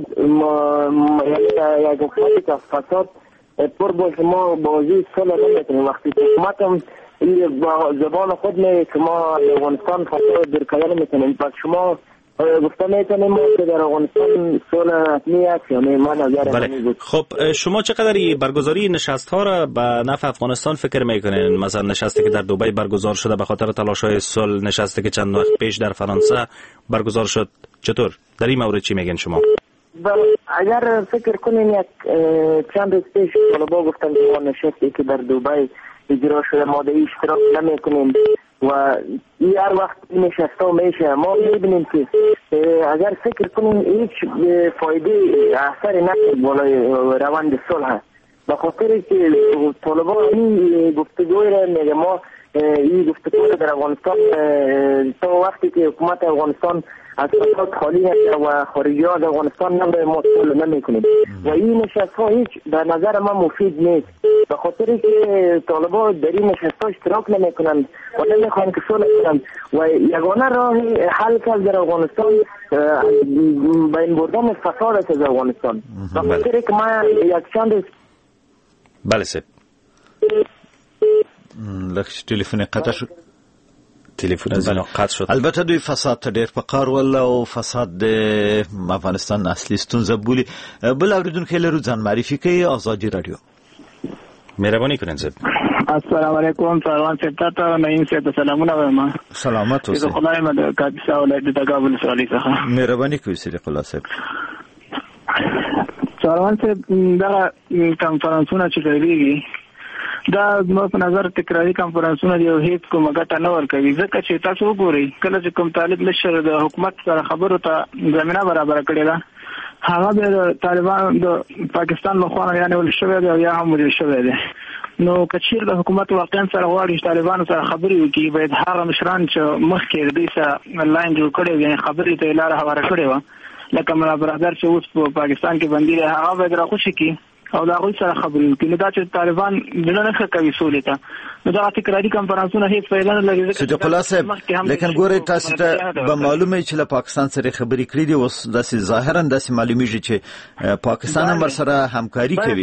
Speaker 12: یک حکومت فساد پر باشه ما بازی صلح نمیتونیم. وقتی حکومت هم زبان خود میگه که ما افغانستان فساد درکیه نمیتونیم پس شما گفته میتونیم ما که در افغانستان صلح حتمی است یا نه؟ من نظر من بود.
Speaker 1: خب شما چقدر برگزاری نشست ها را به نفع افغانستان فکر میکنین؟ مثلا نشستی که در دبی برگزار شده به خاطر تلاش های صلح، نشستی که چند وقت پیش در فرانسه برگزار شد، چطور در این مورد چی میگین شما؟
Speaker 12: اگر فکر کنیم یک چند روز پیش طلبا گفتن که ما نشستی که در دبی اجرا شده ماده اشتراک نمی کنیم و هر وقت نشسته میشه. ما میبینیم که اگر فکر کنیم هیچ فایده اثر نکنه بالای روند صلح، به خاطر که طلبا این گفتگوی را میگه ما این گفتگو در افغانستان تا وقتی که حکومت افغانستان از فساد خالی نشه و خارجی ها از افغانستان نمیره ما صلح نمیکنیم و این نشست ها هیچ در نظر من مفید نیست، به خاطر که طالبا در این نشست ها اشتراک نمیکنن و نمیخوان که صلح کنن و یگانه راه حل کرد در افغانستان بین بردن فساد است از افغانستان. به خاطر که من یک چند
Speaker 1: بله سب
Speaker 2: لکه تلفن قطع شد.
Speaker 1: تلفن قطع شد.
Speaker 2: البته دوی فساد ته ډیر پکار ول او فساد د افغانستان اصلي ستونزه بولی. بل اوریدونکو لرو ځان معرفي کوي. آزادی رادیو.
Speaker 1: مهرباني کړئ صاحب.
Speaker 16: السلام علیکم سروان صاحب ته نعیم صاحب سلامونه وایم.
Speaker 2: سلامات اوسئ.
Speaker 16: خدای مدد کاپیسا ولایت د تګابل سوالي څخه.
Speaker 2: مهرباني کوئ صدیق الله صاحب.
Speaker 16: سروان صاحب دا کنفرانسونه چې کېږي دا زما په نظر تکراری کنفرانسونه دی او هیڅ کومه ګټه نه ورکوي، ځکه چې تاسو وګورئ کله چې کوم طالب نشر د حکومت سره خبرو ته زمينه برابر کړې ده هغه به طالبان د پاکستان لخوا یعنی ول شوی دی او یا هم ول شوی دی. نو کچیر د حکومت واقعا سره غواړي طالبان سره خبرې وکړي باید هغه مشران چې مخکې دې سره لاین جوړ کړي یعنی خبرې ته لار هواره کړي و لکه ملا برادر چې اوس په پاکستان کې بندي دی هغه باید راخوشي کی او دا غوي سره خبرې وکړي. نو دا چې طالبان دلته نه کوي سولې ته نو دا تکراری کنفرانسونه هیڅ فایده نه لري.
Speaker 2: صدیق الله صاحب لیکن ګورئ تاسو ته به معلومه چې له پاکستان سره خبرې کړې دي اوس داسې ظاهرا داسې معلومیږي چې پاکستان هم سره همکاري کوي.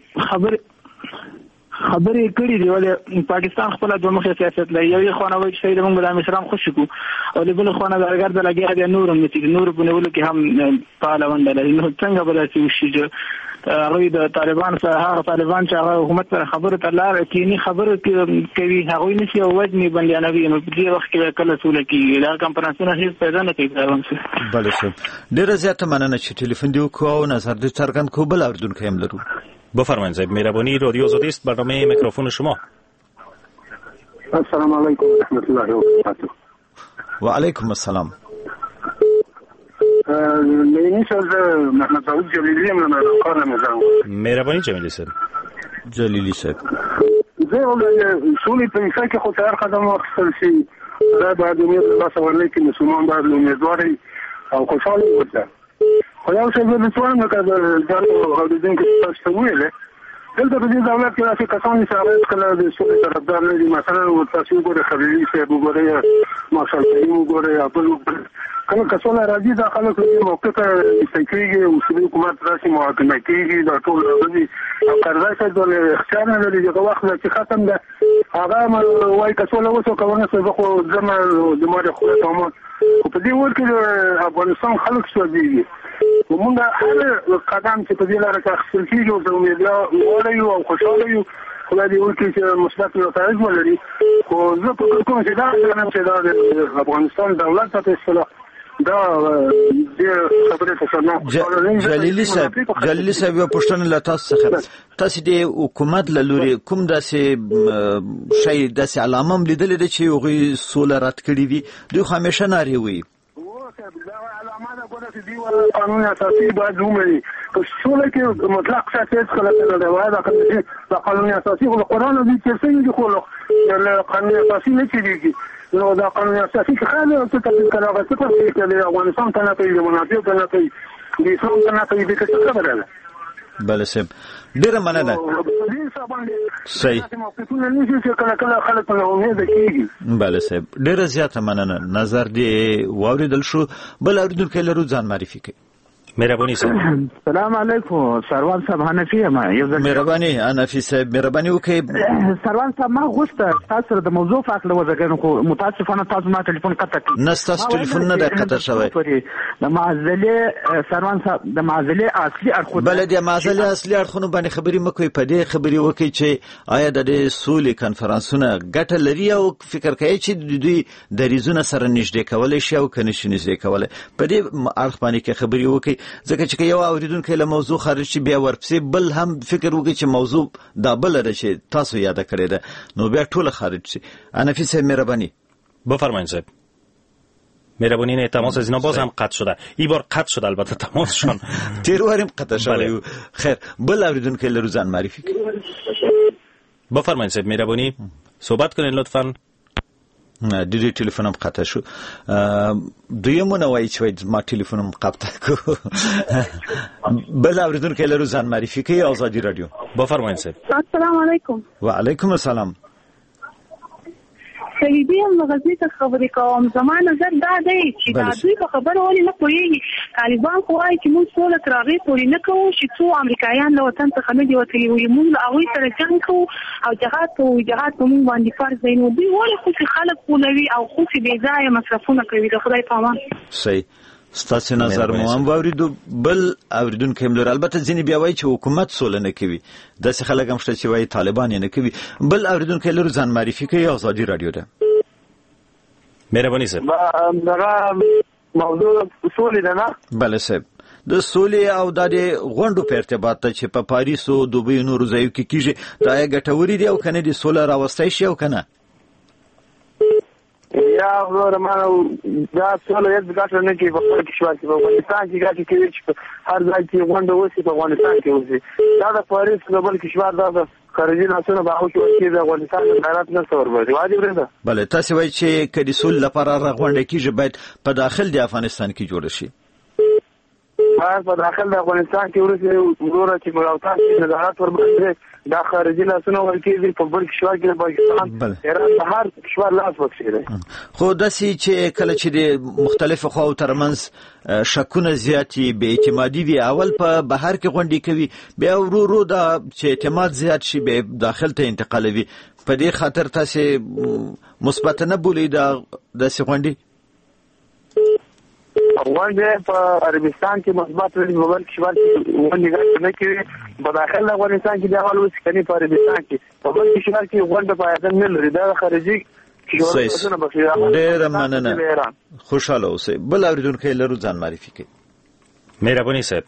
Speaker 16: خبرې کړې دي ولې پاکستان خپل د مخه سیاست لري. یو خونه وایي چې د موږ د مشران خوشی کو او د بل خونه درګر د لګیا دي نور هم چې نور په نور کې هم پالوند لري. نو څنګه بل چې وشي هغه د طالبان سره هغه طالبان چې هغه حکومت سره خبره تلار کینی خبره کوي هغه نشي او وجني بنديانوي نو په دې وخت کې کله سول کې دا کنفرانسونه هیڅ پیدا نه کوي.
Speaker 2: بله شه ډیره زیاته مننه چې ټلیفون دی وکاو نظر دې څرګند کو. بل اوریدونکو هم لرو.
Speaker 1: بفرمایید صاحب. مهربانی رادیو آزادی است. برنامه میکروفون شما.
Speaker 14: السلام علیکم و رحمت الله و برکاته.
Speaker 2: و علیکم السلام.
Speaker 14: محمد داود جلیلی من کار می‌کنم.
Speaker 1: مهربانی جلیلی صاحب.
Speaker 2: جلیلی صاحب.
Speaker 14: زه اصولی په مثال کې خو تر قدم واخیستل شي دا باید امید تاسو ورلې کې مسلمان باید امیدواري او خوشاله اوسه. خو یو څه به څه نه کړه دا او د دې کې تاسو ویلې دلته په دې دولت کې راځي کسان چې هغه کله د سولې طرفدار نه دي مثلا تاسو ګورئ خبري صاحب وګورئ مارشال کریم وګورئ خپل کله کسان راځي دا خلک له موقع ته استکیږي او سولې حکومت راشي محاکمه کیږي دا ټول راځي او کارځای څه ډول اختیار نه لري چې وخت چې ختم ده هغه وایي کسان له وسو کوونه څه خو زموږ د ماره خو ته په دې ور کې افغانستان خلک سوځي ومونږ هر قدم چې په دې لاره کې خپل کیږي او زموږ او خوشاله یو خدای دې وکړي چې مثبت نتایج ولري. خو زه په کوم چې دا د افغانستان دولت ته اصلاح دا د خبرې څخه
Speaker 2: جلیلی صاحب یو پښتنه له تاسو څخه تاسو د حکومت له لوري کوم داسې شی داسې علامه لیدل دي چې یو سوله رات کړی دي دوی همیشه ناری وي
Speaker 14: قانون اساسي باید ومني که څوک کې مطلق شخصیت خلک نه وایي دا قانون اساسي او قرآن دې چې څنګه خو قانون اساسي نه کېږي نو دا قانون اساسي خاله او څه تل کله چې په افغانستان کې نه کوي منافع نه کوي د اسلام نه کوي د څه خبره ده.
Speaker 2: بله صاحب ډیره مننه. صحیح. بله صاحب ډیره زیاته مننه. نظر دی واوریدل شو. بل اوریدونکو لرو ځان معرفي کړئ.
Speaker 1: مهرباني صاحب.
Speaker 16: سلام علیکم سروان صاحب حنفی ما یو ځل
Speaker 2: مهرباني حنفی صاحب مهرباني وکړئ.
Speaker 16: سروان صاحب ما غوښته تاسو د موضوع په اړه وځګنو خو متاسفانه تاسو ما ټلیفون قطع کړ.
Speaker 2: نه تاسو ټلیفون نه قطع شوی.
Speaker 16: د معزله سروان صاحب د معزله اصلي اړخونه
Speaker 2: بل د معزله اصلي اړخونه باندې خبرې مکوئ. په دې خبرې وکړئ چې آیا د سولې کنفرانسونه ګټه لري او فکر کوي چې دوی د ریزونه سره نږدې کولای شي او کنه شي نږدې کولای. په دې اړخ باندې کې خبرې وکړئ. ځکه چې یو اوریدونکو له موضوع خارج شي بیا ورپسې بل هم فکر وکړي چې موضوع دا بل راشي تاسو یاد کړی ده نو بیا ټول خارج شي. نفیس مهربانی
Speaker 1: بفرمایید صاحب. مهربانی نه تماس از اینا باز هم قطع شده. این بار قطع شده البته تماسشون.
Speaker 2: تیرواریم قطع شده. خیر بل اوریدونکو له روزان معرفی
Speaker 1: بفرمایید صاحب مهربانی صحبت کنین لطفاً.
Speaker 2: دیدی تلفنم قطع شد. دویمونه وای چې ما تلفنم قطع کو. بل اوریدونکو له روزان معرفی کوي آزادی رادیو.
Speaker 1: بفرمایید صاحب.
Speaker 17: السلام علیکم.
Speaker 2: و علیکم السلام.
Speaker 17: سیدی هم غزنی ته خبرې کوم. زما نظر دا دی چې دا دوی په خبره ولې نه پوهېږي. طالبان خو وایي چې موږ سوله تر هغې پورې نه کوو چې څو امریکایان له وطن څخه نه دي وتلي وي. موږ له هغوی سره جنګ کوو او جهاد کوو. جهاد په موږ باندې فرض دی. نو دوی ولې خو چې خلک غولوي او خو چې بې ځایه مصرفونه کوي. د خدای په امان.
Speaker 2: صحیح. ستاسو نظر مو هم واوریدو. بل اوریدونکو هم لري. البته ځینې بیا وایي چې حکومت سوله نه کوي. داسې خلک هم شته چې وایي طالبان یې نه کوي. بل اوریدونکو لري ځان معرفي کوي آزادی رادیو ده.
Speaker 1: مهرباني صاحب.
Speaker 14: موضوع سولې ده نه؟
Speaker 2: بله صاحب. د سولې او د غونډو په ارتباط ته چې په پاریس او دوبۍ نورو ځایو کې کیږي دا ګټورې دي او کنه دي سوله راوستای شي او کنه؟
Speaker 14: یا ورمانه دا سوله یې ګټه نه کوي په کشور کې. په افغانستان کې ګټه کوي چې هر ځای کې غونډه وشي په افغانستان کې وشي. دا د پاریس د بل کشور دا خارجي ناسونه به او چې د افغانستان د حالت نه څور وځي. واجب دی.
Speaker 2: بله تاسو وایي چې کدي سول لپاره غونډه کیږي باید په داخل د افغانستان کې جوړ شي.
Speaker 14: په داخل د افغانستان کې ورسې وګوره چې مراوتان کې نظارت ورباندې دا خارجي ناسونه ورکیږي په بل کشور کې پاکستان ایران په هر کشور لاس وکړي.
Speaker 2: خو داسې چې کله چې د مختلفو خواو ترمنځ شکونه زیاتی به اعتمادي وي اول په بهر کې غونډې کوي بیا ورو دا چې اعتماد زیات شي به داخل ته انتقالوي. په دې خاطر تاسو مثبت نه بولئ داسې غونډې؟
Speaker 14: غونډې په عربستان کې مثبت دي. په بل کشور کې غونډې نه کوي. په داخل د افغانستان کې د اول وس کني په عربستان کې په بل کشور کې غونډه پایدل نه لري. دا خارجي کشورونه بخیره.
Speaker 2: ډېر مننه. خوشاله اوسئ. بل اوریدونکو لرو ځان معرفي کړئ.
Speaker 1: مهرباني صاحب.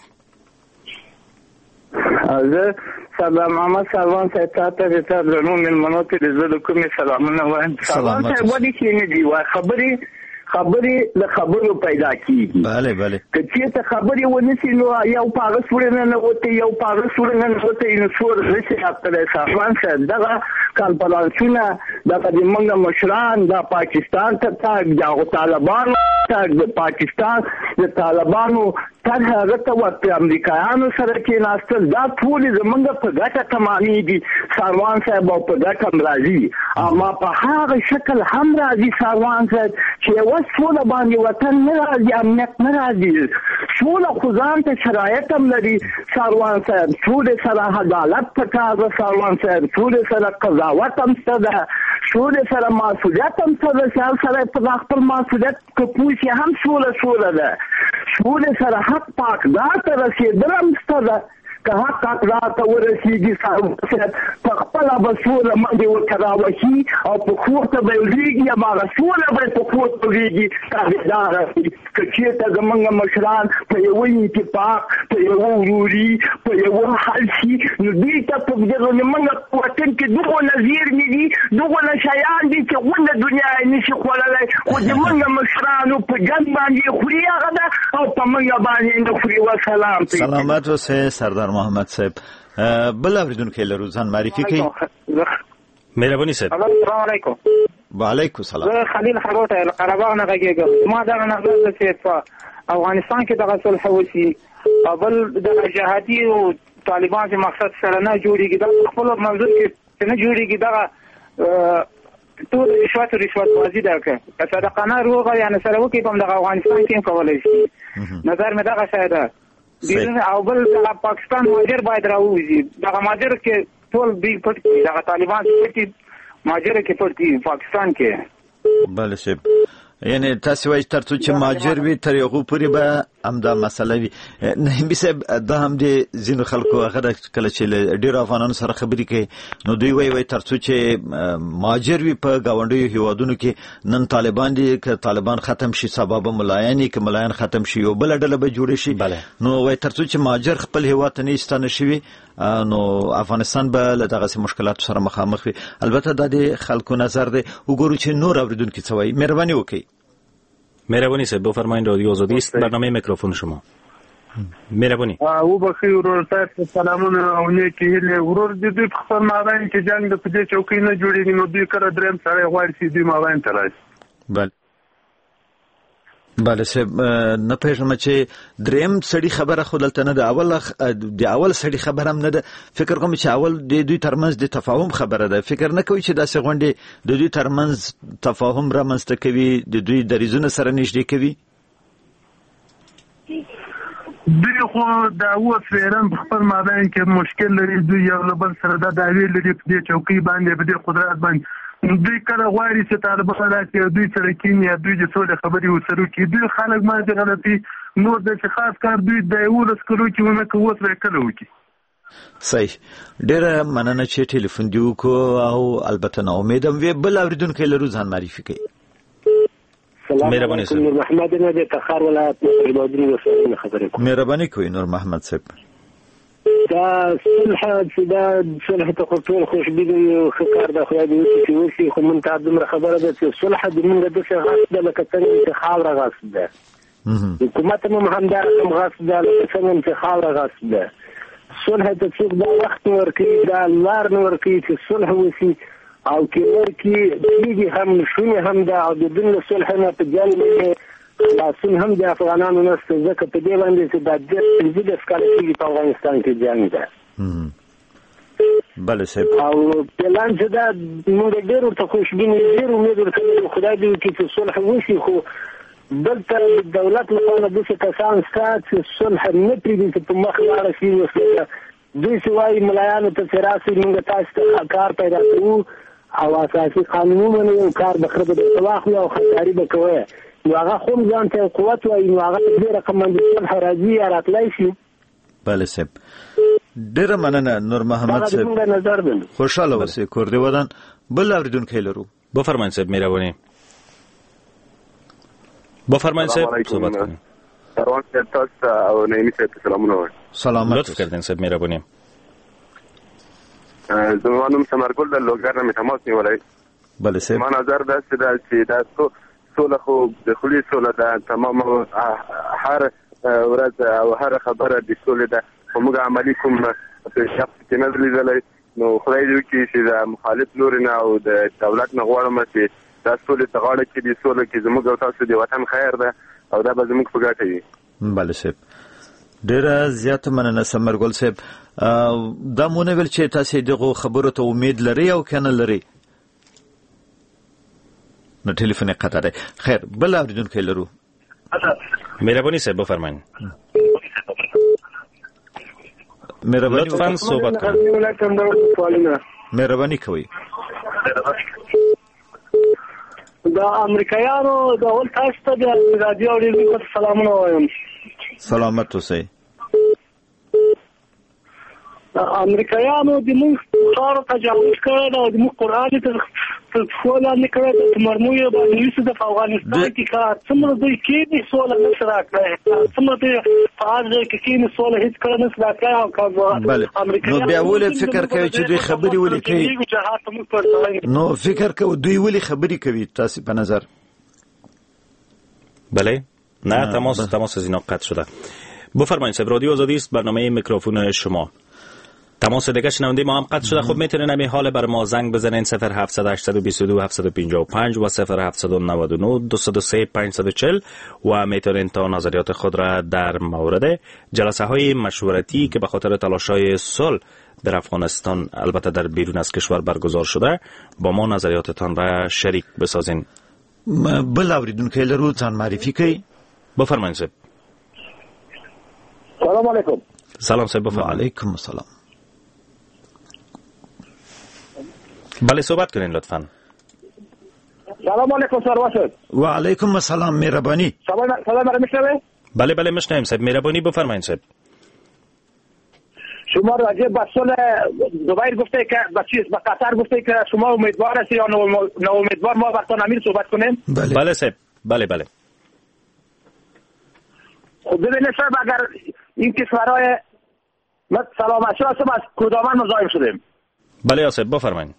Speaker 16: زه سلام محمد سلام صاحب ته د تاسو من منوته د زړه کومې سلامونه وایم. سلام صاحب ودی چې نه دی وا خبرې له خبرو پیدا کیږي.
Speaker 2: بله
Speaker 16: که چې خبرې ونسي نو یو پاغه سورنه نه وته یو پاغه سورنه نه وته نو سور رسي خپل سامان سره دغه کانفرنسونه د موږ مشران د پاکستان ته د طالبانو د پاکستان د طالبانو تر هغه ته ورته امریکایانو سره کې ناستل دا ټول زمونږ په ګټه تمامېږي. ساروان صاحب په ګټه راځي اما په هغه شکل هم راځي ساروان صاحب چې وسوله باندې وطن نه راځي امنیت نه راځي. سوله خو ځان ته شرایط هم لري ساروان صاحب. سوله سره عدالت پکار ده ساروان صاحب. سوله سره قضاوت هم شته ده. سوله سره مسؤلیت هم شته ده. سره په خپل مسؤلیت کې پوښي هم سوله ده. سوله سره حق پاک دا ته رسیدل هم شته ده. که حق ته ورسیږي په خپله به سوله باندې ورته راوشي او په کور ته به ولیږي هماغه سوله به په کور ته ولیږي. تابعداره شي. که چېرته زموږ مشران په یوه اتفاق په یوه وروري په یوه حل شي نو دوی ته په زموږ په وطن کې دغونه زیرمې دي دغونه شیان دي چې غونډه دنیا یې نشي خوړلی. خو زموږ مشرانو په جنګ باندې خوري هغه ده او په موږ باندې نه خوري. وسلام.
Speaker 2: سلامت اوسئ سردار محمد صاحب. بل اوریدونکو لرو ځان معرفي کړئ.
Speaker 1: مهرباني صاحب.
Speaker 16: السلام علیکم.
Speaker 2: وعلیکم السلام.
Speaker 16: زه خلیل خروټه له قره‌باغ نه غږیږم. ما دا نظر ده چې په افغانستان کې دغه صلح وشي او بل د جهادي او طالبان چې مقصد سره نه جوړیږي دا خپل منظور کې نه جوړیږي دغه ټول رشوت بازی ده که صادقانه روغه یعنی سره وکړي په دغه افغانستان کې کولای شي. نظر مې دغه شاید او بل پاکستان ماجر باید راوځي. دغه ماجر کې ټول بي پټ دغه طالبان چې ماجر کې پټ پاکستان کې.
Speaker 2: بله صاحب. یعنی تاسو وایي ترڅو چې ماجر وي تر یو پورې به همدا مسله وي. نهیمي صاحب دا هم د ځینو خلکو هغه کله چې ډېر افغانانو سره خبرې کوي نو دوی وایي ترڅو چې مهاجر وي په گاونډیو هیوادونو کې نن طالبان دي که طالبان ختم شي سبب ملایان که ملایان ختم شي یو بل ډله به جوړ شي نو وایي ترڅو چې مهاجر خپل هیواد ته نه ایستانه شي نو افغانستان به له دغه مشکلاتو سره مخامخ وي. البته دا د خلکو نظر دی. وګورو چې نور اوریدونکو څه وایي. مهرباني وکړئ.
Speaker 1: مهربانی صاحب بفرمایید. رادیو آزادی است، برنامه میکروفون شما. مهربانی.
Speaker 11: او بخیر ورور صاحب سلامونه او نیکی هیله. ورور د دې په خپل مابین کې جنگ د پدې چوکۍ نه جوړیږي نو دوی کړه دریم سره غواړي چې دوی مابین ته راشي.
Speaker 2: بله صاحب نه پېژنم چې دریم سړی خبره خو دلته نه ده. اول سړی خبره هم نه ده. فکر کوم چې اول د دوی ترمنځ د تفاهم خبره ده. فکر نه کوي چې داسې غونډې د دوی ترمنځ تفاهم رامنځته کوي، د دوی دریځونه سره نږدې کوي.
Speaker 11: دوی خو دا اوس فعلا په خپل مابین کې مشکل لري. دوی یو له بل سره دا دعوې لري په دې چوکۍ باندې، په دې قدرت باندې. دوی کله غواړي چې طالبان راشي دوی سره کینی یا دوی د سولې خبرې وسرو کې. دوی خلک باندې غلطي نور د خاص کار دوی د یو لسکرو کې ونه کوي سره کله وکي.
Speaker 2: صحیح. ډېر مننه چې ټلیفون دی وکړو او البته نو امیدم وی بل اوریدونکو لرو ځان معرفي کړئ.
Speaker 18: مهرباني صاحب. نور محمد نه د تخار ولایت ریاضي وسایل خبرې کوم.
Speaker 2: مهرباني کوئ نور محمد صاحب.
Speaker 18: دا صلح چې دا صلح ته ټول خوشبینه یو ښکار د خدای دې چې وشي خو مونږ ته دومره خبره ده چې صلح د موږ د څه غاصب ده لکه څنګه چې خاوره غاصب ده. حکومت هم دا غاصب ده لکه څنګه چې خاوره غاصب ده. صلح ته څوک دا وخت ورکوي دا لار نه ورکوي چې صلح وشي او کې کېږي هم شونې هم ده او د دې صلح نه په جنګ خلاصون هم د افغانانو نسته ځکه په دې باندې چې دا د ښکار کېږي په افغانستان کې جنګ ده.
Speaker 2: بله صاحب.
Speaker 18: او پلان چې دا موږ ډېر ورته خوشبینه ډېر امید ورته خدای دې وکړي چې صلح وشي خو دلته دولت لپاره داسې کسان شته چې صلح نه پرېږدي چې په مخ لاړه شي. دوی چې وایي ملایانو ته چې راسئ موږ تاسو ته کار پیدا کوو او اساسي قانون ومنو کار به خراب به واخلو او خطرې به کوي نو هغه خو ځان ته قوت وایي نو هغه دې رقم باندې صلح راځي یا راتلای شي.
Speaker 2: بله صاحب ډېره مننه نور محمد صاحب. خوشحاله اوسئ. کور دې ودان. بل اوریدونکی لرو.
Speaker 1: بفرمایئ صاحب. مهرباني. بفرمایئ صاحب صحبت کنید.
Speaker 19: سلام تاسو او نعیمی صاحب سلامونه.
Speaker 2: سلامت.
Speaker 1: لطف کردین صاحب. مهرباني.
Speaker 19: زمانم سمرګل د لوګر نه تماس نیولای.
Speaker 2: بله صاحب.
Speaker 19: ما نظر دا چې دا سوله خو د خلی سوله ده تمام هر ورځ او هر خبره د سولې ده خو موږ عملي کوم په شخص کې نه لیدلای نو خدای دې وکړي چې د مخالف لوري نه او د دولت نه غواړم چې دا سولې ته غاړه کړي. سوله کې زموږ او تاسو د وطن خیر ده او دا به زموږ په ګټه وي.
Speaker 2: بله صاحب ډېره زیاته مننه سمرګل صاحب. دا مونږ ویل چې تاسو دغه خبرو ته امید لرئ او کنه لرئ. نو ټلیفون قطع ده. خیر بل اوریدونکو لرو.
Speaker 1: مهرباني صاحب بفرمایئ.
Speaker 2: مهرباني
Speaker 1: لطفاً صحبت کنید.
Speaker 2: مهرباني کوئ.
Speaker 10: دا امریکایانو د اول تاسو ته د رادیو اورېدونکو سلامونه وایم.
Speaker 2: سلامت اوسئ.
Speaker 10: امریکایانو د موږ ښار تجاوز کړی او د موږ قرآن ته سوله نه کړی د مرمویو باندې د افغانستان کې کار څومره دوی کېږي سوله نه سره کړی څومره دوی په هر ځای کې کېږي سوله هېڅ کله نه سره کړی او
Speaker 2: نو بیا ولې فکر کوي چې دوی خبرې ولې کوي؟ نو فکر کوي دوی ولې خبرې کوي تاسو په نظر؟
Speaker 1: بله نه تماس از اینا قطع شده. بفرمایید صاحب. رادیو آزادی است، برنامه میکروفون شما. تماس دیگه شنونده ما هم قطع شده. خب میتونین همین حال بر ما زنگ بزنین 0700 822 755 و 0799 203 540 و میتونین تا نظریات خود را در مورد جلسه های مشورتی که به خاطر تلاش‌های صلح در افغانستان البته در بیرون از کشور برگزار شده با ما نظریاتتان را شریک بسازین.
Speaker 2: بل اوریدونکو لرو ځان معرفي کړئ.
Speaker 1: بفرمایئ صاحب.
Speaker 10: سلام علیکم.
Speaker 1: سلام صاحب. بفرمایئ.
Speaker 2: علیکم السلام.
Speaker 1: بله صحبت کنین لطفاً.
Speaker 10: سلام علیکم سرواسد.
Speaker 2: و علیکم السلام. مهربانی.
Speaker 10: سلام میشنوه؟
Speaker 1: بله بله میشنویم صاحب، مهربانی بفرمایید صاحب.
Speaker 14: شما راجع به صلح دبی گفته که به قطر گفته که شما امیدوار هستید یا نه امیدوار، ما وقتا امیر صحبت کنیم.
Speaker 1: بله صاحب، بله بله.
Speaker 14: خب ببینید صاحب، اگر این کشورهای سلامتی هستم از کدامن مزاحم شدیم.
Speaker 1: بله صاحب بفرمایید.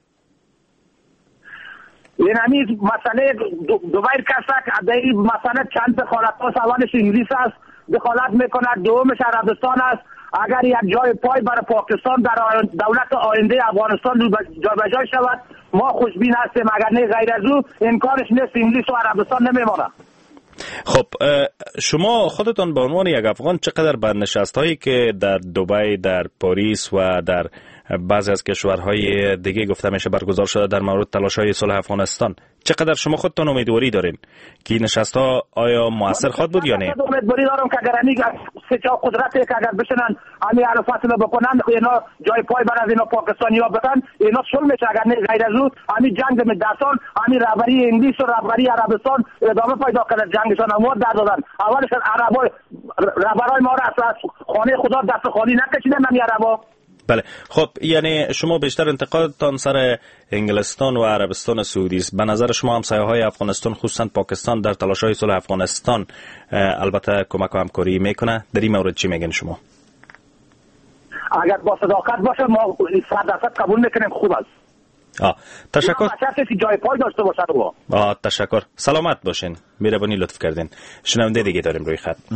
Speaker 14: این همین مسئله دبی کسک در این مسئله چند دخالت ها، اولش انگلیس است دخالت میکند، دومش عربستان است. اگر یک جای پای برای پاکستان در دولت آینده افغانستان جابجا شود ما خوشبین هستیم، اگر نه غیر از او امکانش نیست، انگلیس و عربستان نمیماند.
Speaker 1: خب شما خودتان به عنوان یک افغان چقدر به نشست‌هایی که در دبی، در پاریس و در بعضی از کشورهای دیگه گفته میشه برگزار شده در مورد تلاش‌های صلح افغانستان، چقدر شما خودتان امیدواری دارین که این نشست‌ها آیا موثر خواهد بود یا نه؟
Speaker 14: امیدواری دارم که اگر همین سه چهار قدرتی که اگر بشنن همین عرفات رو بکنن، اینا جای پای بر از اینا پاکستانی‌ها بدن، اینا صلح میشه. اگر نه غیر از او همین جنگ مدرسان، همین رهبری انگلیس و رهبری عربستان ادامه پیدا کنه، جنگشان امور در دادن. اولش عربای رهبرای ما را از خانه خدا دست خالی نکشیدن همین عربا.
Speaker 1: بله. خب یعنی شما بیشتر انتقادتان سر انگلستان و عربستان سعودی است. به نظر شما همسایه‌های افغانستان خصوصا پاکستان در تلاش‌های صلح افغانستان البته کمک و همکاری میکنه؟ در این مورد چی میگین شما؟
Speaker 14: اگر با صداقت باشه ما 100% قبول میکنیم، خوب است.
Speaker 1: تشکر.
Speaker 14: چه جای پای داشته باشه.
Speaker 1: تشکر. سلامت باشین. مهربانی لطف کردین. شنونده دیگه داریم روی خط.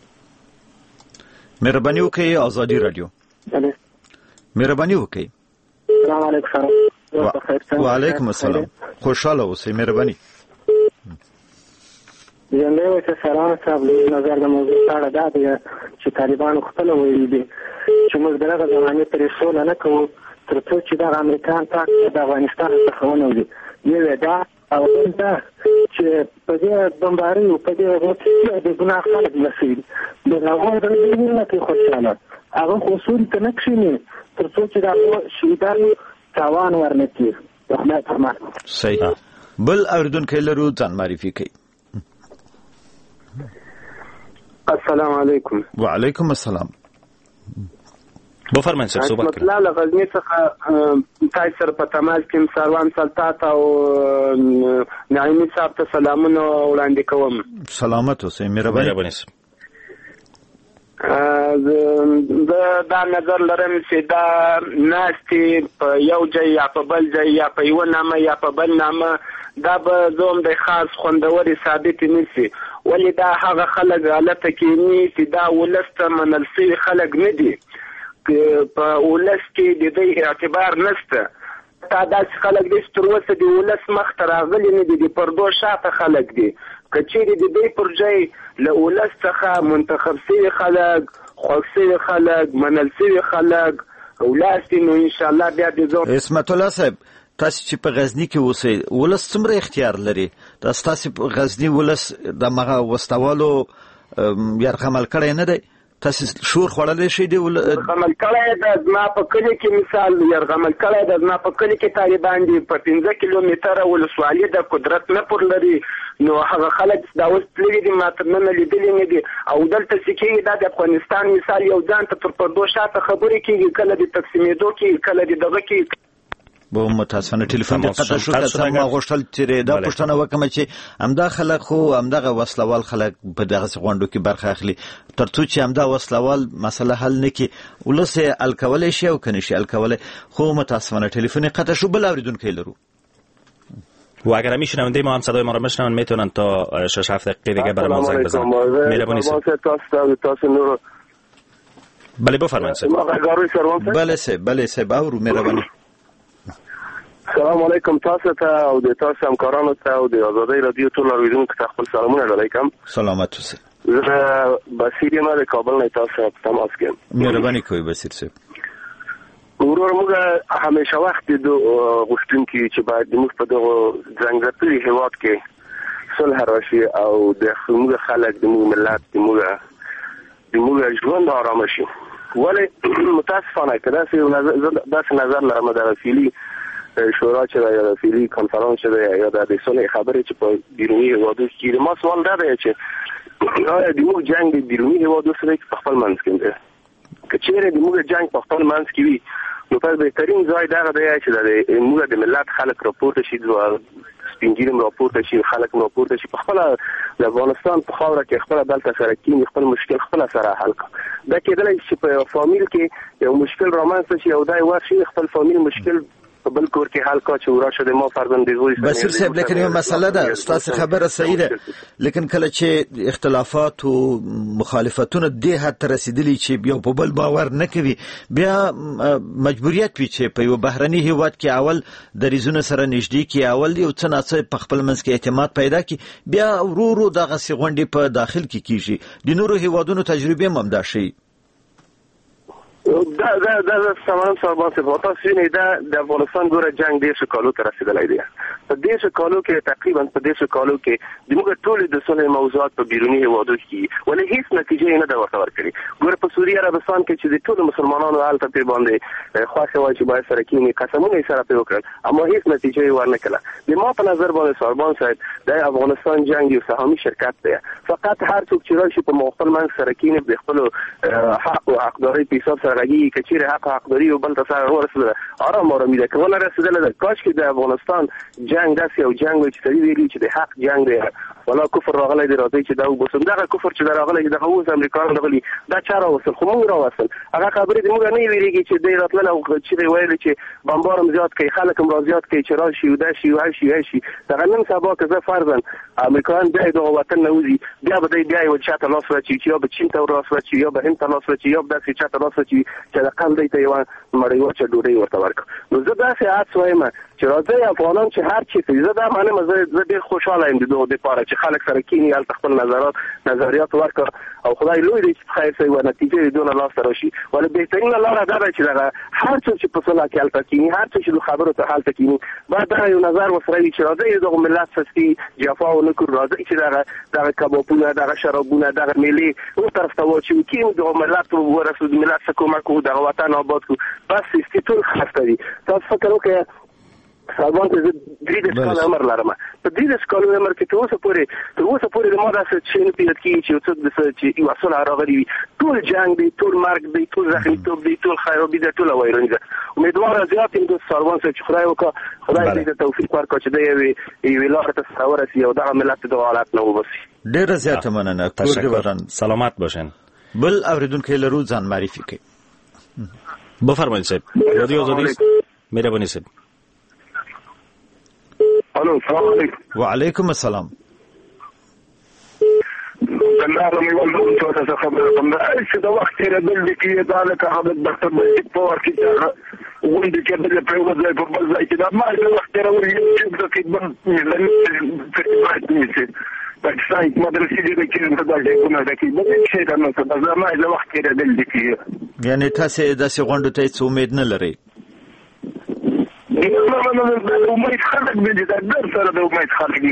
Speaker 2: مهربانی وکړئ آزادی رادیو.
Speaker 12: بله.
Speaker 2: مهربانی وکړئ.
Speaker 12: سلام علیکم.
Speaker 2: و علیکم السلام. خوشاله اوسئ. مهربانی.
Speaker 12: یعنی چې سلام صاحب نظر د موضوع سره دا دی چې طالبان خپل ویلي دي چې موږ دغه زمانه پرې سوله نه کوو تر څو چې د امریکا تاک د افغانستان څخه ونولي. یو دا او دا چې په دې بمباري او په دې وخت د ګناه خلک نشي د هغه د دې نه کې خوشاله هغه خصوصي ته نه کښیني تر څو چې دا شهیدانو تاوان ورنکړي. رحمت فرمان.
Speaker 2: صحیح. بل اوردونکو لرو ځان معرفي کوي.
Speaker 20: السلام علیکم.
Speaker 2: و علیکم السلام.
Speaker 1: بفرمایئ صاحب صحبت
Speaker 20: کړئ. مطلب غزنی څخه تاسو سره په تماس کې سروان سلطات او نعیمی صاحب ته سلامونه وړاندې کوم.
Speaker 2: سلامت اوسئ. مهرباني.
Speaker 20: دا نظر لرم چې دا ناستې په یو ځای یا په بل ځای یا په یو نامه یا په بل نامه دا به زوم د خاص خوندوري ثابت نشي، ولی دا هغه خلک غلطه کینی چې دا ولسته منل شوي خلک نه دي، په ولس کې د دې اعتبار نشته. تا داسې خلک دي چې تر اوسه د ولس مخ ته راغلي نه دي، د پردو شاته خلک دي. که چیرې د دې پر ځای له ولس څخه منتخب شوي خلک، خوښ شوي خلک، منل شوي خلک ولاستي، نو انشاءالله بیا د زوم
Speaker 2: اسمت الله صاحب تاسو چې په غزنی کې اوسئ ولس څومره اختیار لري؟ تاسو په غزنی ولس د مغه وستوالو یرغمل کړی نه دی؟ تاسو شور خوړلې شي دی
Speaker 20: یرغمل کړی د زما په کلی کې مثال یرغمل کړی د زما په کلی کې طالبان دي په 15 کیلومتره ولسوالي د قدرت نه پر لري، نو هغه خلک دا اوس تللي دي ما تر نن لیدلي نه دي. او دلته چې کېږي دا د افغانستان مثال یو ځان ته تر پردو شاته خبرې کېږي، کله د تقسیمېدو کې کله د دغه کې
Speaker 2: به متاسفانه ټلیفون د قطع شو که ما غوښتل چې دا پوښتنه وکړم چې همدا خلک خو همدغه وسلوال خلک په دغه غونډو کې برخه اخلي، ترڅو چې همدا وسلوال مسله حل نه کړي ولس یې حل کولی شي او که نه شي حل کولی. خو متاسفانه ټلیفون قطع شو. بل اورېدونکی لرو
Speaker 1: و اگر همی شنونده ما هم صدای ما را بشنون میتونن تا 6-7 دقیقه دیگه برای ما زنگ بزنن. مهربانی صاحب. بله بفرمایید صاحب.
Speaker 2: بله صاحب او مهربانی.
Speaker 19: سلام علیکم تاسو ته او د تاسو همکارانو ته او د آزادۍ رادیو ټول اوریدونکو ته خپل سلامونه علیکم.
Speaker 2: سلامت اوسئ.
Speaker 19: زه بصیر ما د کابل نه تاسو ته تماس کوم.
Speaker 2: مهرباني کوئ بصیر صاحب.
Speaker 19: ورور موږ همیشه وخت د غوښتونکو چې باید موږ په دغه ځنګلي هیواد کې صلح راشي او د موږ خلک د موږ ملت د موږ ژوند آرام شي، ولی متاسفانه که داسې نظر لرم در فعلی شورا چې یا د فعلی کنفرانس چې یا د صلح خبرې چې په بیرونی هیوادو کې ما سوال دا دی چې آیا د موږ جنگ د بیروني هیوادو سره په خپل منځ کې دی که چیرې د موږ جنگ په خپل منځ کې وي نو په بهترین ځای دغه دی چې د موږ د ملت خلک راپورته شي سپینګیرم راپورته شي خلک راپورته شي په خپل د افغانستان په خاوره کې خپل دلته سره کې خپل مشکل خپل سره حل کړي دا کېدلی چې په فامیل کې یو مشکل رامنځته شي او دا ورشي خپل فامیل مشکل په بل کور کې حل کا چې وراشه د ما فرزند زوی
Speaker 2: بصیر صاحب لیکن یو مسله ده استاد خبره صحیح ده لیکن کله چې اختلافات او مخالفتونه د حد ته رسیدلی چې بیا په بل باور نه کوي بیا مجبوریت وي چې په یو بهرني هیواد کې اول د ریزونو سره نږدې کې اول یو څه ناڅه په خپل منځ کې اعتماد پیدا کی بیا ورو دغه سیغونډي په داخل کې کیږي د نورو هیوادونو تجربه هم دا شي
Speaker 19: دا سامان صاحب په تاسو نه د افغانستان ګوره جنگ ډیر کالو ته رسیدلی دی په دې کالو کې تقریبا په دې کالو کې د موږ ټول د صلح موضوعات په بیرونی هیوادو کې ولې هیڅ نتیجه نه دا ورته ورکړي ګوره په سوریه عربستان کې چې د ټول مسلمانانو حالت په باندې خاصه وایي چې باید سره کې قسمونه سره په وکړل اما هیڅ نتیجه ورنه کړه د ما په نظر باندې صاحبان صاحب د افغانستان جنگ یو سهامي شرکت دی فقط هر څوک چې راشي په مخفل من سره کې د خپل حق او حقداري په حساب سره راګي کچېره حق حقداري او بل تاسو ورسره آرام ده که ولا رسیدل ده کاش که در افغانستان جنگ دست یا جنگ وی چې سړي ویلي چې د حق جنگ دی ولا کفر راغلی دی راځي چې دا وبسم دغه کفر چې راغلی چې دغه اوس امریکایان راغلي دا چاره وصل خو موږ راوصل هغه خبرې د موږ نه ویریږي چې دی راتلل او چې ویل چې بمبارم زیات کوي خلک هم زیات کوي چې راشي او دا شي او هشي دغه نن سبا که زه فرضاً امریکایان بیا د وطن نوځي بیا به بیا یو چاته لاس راچي چې یا به چین ته لاس راچي یا به هند ته لاس راچي یا به داسې چاته لاس راچي چې د قلب دی ته یو مړی ورچ ډوډۍ ورته ورکړه نو زه داسې عادت وایم چې راځي افغانان چې هر چی کوي زه دا معنی زه ډیر خوشاله یم د دوه لپاره چې خلک سره کینی هلته خپل نظریات ورکړه او خدای لوی دی چې خیر سي و نتیجه دونه لاس راشي ولې بهترین لاره دا چې دا هر څه چې په صلاح کې هلته کینی هر څه چې د خبرو ته هلته کینی بعد دا یو نظر وسره وي چې راځي دغه ملت سستی جفا او نکور راځي چې دا کبابونه دا شرابونه دا میلي او طرف ته واچي کیم دغه ملت ورسو د ملت حکومت کو د وطن آباد کو بس استیتول خسته دي تاسو فکر وکړئ سالبان ته درې سکاله عمر لرم په دې سکاله عمر کې تر اوسه پورې د ما داسې شي نه پیدا کیږي چې څه چې یو اصل راغلی ټول جنگ دی ټول مرګ دی ټول زخمیتوب دی ټول خرابي دی ټول وایرانی ده امیدوار زیات یم د سالبان چې خدای وکړه خدای دې توفیق ورکړي چې دی یو لاره ته ورسي او دا ملت د حالات نه وبسي
Speaker 2: ډیره زیاته مننه
Speaker 1: تشکر سلامت باشین
Speaker 2: بل اوریدونکو لرو ځان معرفي کړئ
Speaker 1: بفرمایید صاحب رادیو آزادی مهربانی صاحب
Speaker 14: الو السلام علیکم
Speaker 2: وعلیکم السلام
Speaker 14: الله مې ولې څه خبره کوم چې دا وخت یې بدل کې دا له هغه د ډاکټر په ورکی چې وندې کې د په وځي په بل ځای کې دا ما د وخت یې ورې چې کې بل پاکستان مدرسې دې کې د دې کومه ده کې بل شي دا نو څه ما د وخت یې بدل کې
Speaker 2: یعنی تاسو د سغونډو ته څه امید نه لرئ
Speaker 14: امید خلق دې دا در سره د امید خلق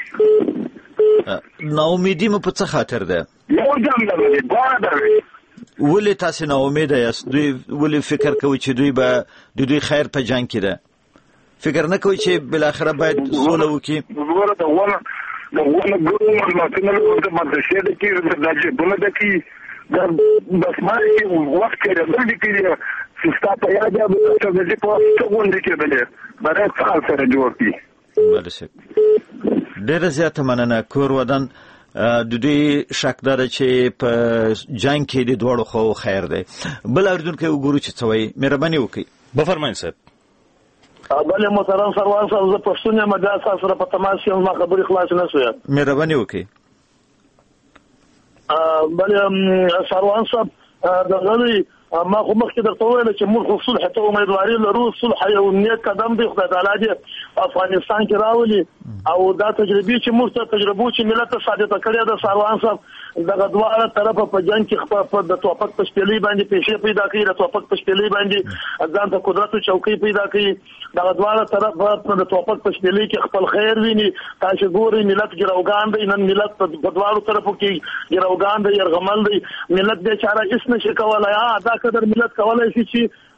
Speaker 14: دې
Speaker 2: نو امیدي مو په څه خاطر ده
Speaker 14: یو جام ده بارا
Speaker 2: ولې تاسو نو امید یاست دوی ولې فکر کوي چې دوی به د دوی خیر په جنگ کې ده فکر نه کوي چې بل اخره باید سوله وکړي
Speaker 14: ورته دا ونه ګورم ماته نه ورته ماته شه د کې د چې بل د کې دا بس ما وخت کې د دې کې ستا په یاد یا چې د دې په څنګه کې بلې برای څه سره جوړ کی
Speaker 2: بلشه ډېر زیاته مننه کور ودان د دې شکدار چې په جنگ کې د دوړو خو خیر دی بل اردن کې وګورو چې څوي مهرباني وکړئ
Speaker 1: بفرمایئ صاحب
Speaker 14: بله محترم سروان صاحب زه پښتون یم دا سره په تماس یم ما خبرې خلاص نه شوې
Speaker 2: مهرباني وکړئ
Speaker 14: بله سروان صاحب د غوي ما خو مخکې درته ویل چې موږ خو صلح ته امیدواري لرو صلح یو نیک قدم دی خدای تعالی دې افغانستان کې راولي او دا تجربه چې موږ ته تجربه چې ملت ثابته کړې ده سروان صاحب دغه دواړه طرفه په جنگ کې خپل د توپک په شپېلې باندې پیښې پیدا کړي د توپک په شپېلې باندې ځان ته قدرت او چوکۍ پیدا کړي دغه دواړه طرفه د توپک په شپېلې کې خپل خیر ویني تاسو ګورئ ملت ګروګان دی نن ملت په دواړو طرفو کې ګروګان دی يرغمل دی ملت به چاره هیڅ نشي کولای دا قدر ملت کولای شي چې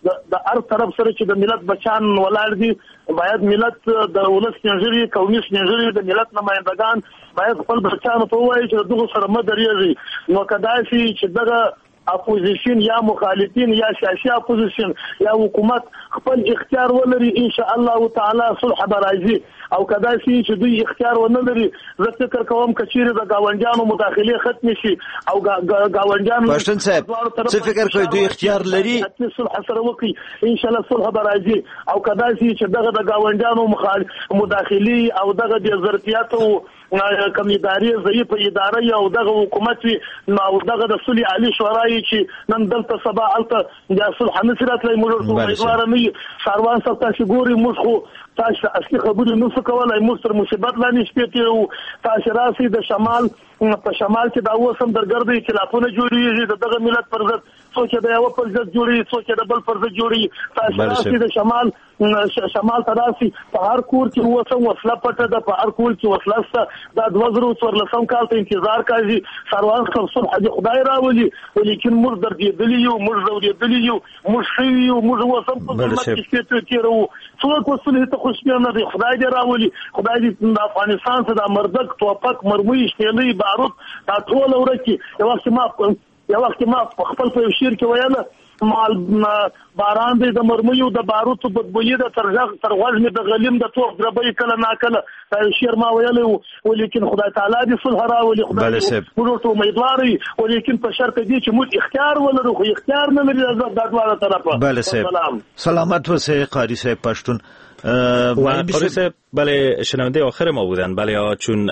Speaker 14: د هر طرف سره چې د ملت بچان ولاړ دي باید ملت د ولس نجری قومي نجری د ملت نمائندگان باید خپل بچانو ته وایي چې دغه سره مدريږي نو کدای شي چې دغه اپوزیشن یا مخالفین یا سیاسي اپوزیشن یا حکومت خپل اختیار ولري ان شاء الله تعالی صلح برازي او کدای شي چې دوی اختیار ونه لري زه فکر کوم کچېره د گاونډیانو مداخله ختم شي او گاونډیانو
Speaker 2: پښتون صاحب څه فکر کوي دوی اختیار لري
Speaker 14: صلح سره وکي ان شاء الله صلح برازي او کدای شي چې دغه د گاونډیانو مداخله او دغه د ظرفیت او کوم ادارې ضعیف ادارې او دغه حکومت او دغه د صلح علی شورای چې نن دلته سبا الته د صلح نصرت لای موږ امیدوار نه ساروان صاحب تاسو ګوري موږ خو تاسو اصلي خبرې نو څه کولای موږ تر مصیبت لاندې شپې تاسو راسي د شمال په شمال کې دا اوسم درګردي خلافونه جوړیږي دغه ملت پر ضد څوک د یو پر ضد جوړي څوک د بل پر ضد جوړي تاسو راسي د شمال تراسي په هر کور کې اوسم وسله پټه ده په هر کور کې وسله دا 2014 کال ته انتظار کوي سروان صلح د خدای راولي ولیکن موږ درګېدلی یو موږ زورېدلی یو موږ شوي یو موږ اوسم په مکه کې تیرو څوک وسله ته خوشبینه دی خدای دې راولي خدای دې د افغانستان څخه د مردک توپک مرمۍ شتلې بارود دا ټول ورکی یو وخت ما خپل په شیر کې ویاله مال باران دې د مرمیو د باروتو بدبوئی د ترغوږ می د غلیم د توپ دربې کله ناکله دا شیر ما ویلې ولیکن خدای تعالی دې صلح راولي خدای موږ ته امیدواري ولیکن په شرط دي چې موږ اختیار ولرو خو اختیار نه لري د دواړو طرفه
Speaker 2: بله صاحب سلامت وسه قاری صاحب پشتون
Speaker 1: و قاری صاحب بله شنونده آخر ما بودن بله چون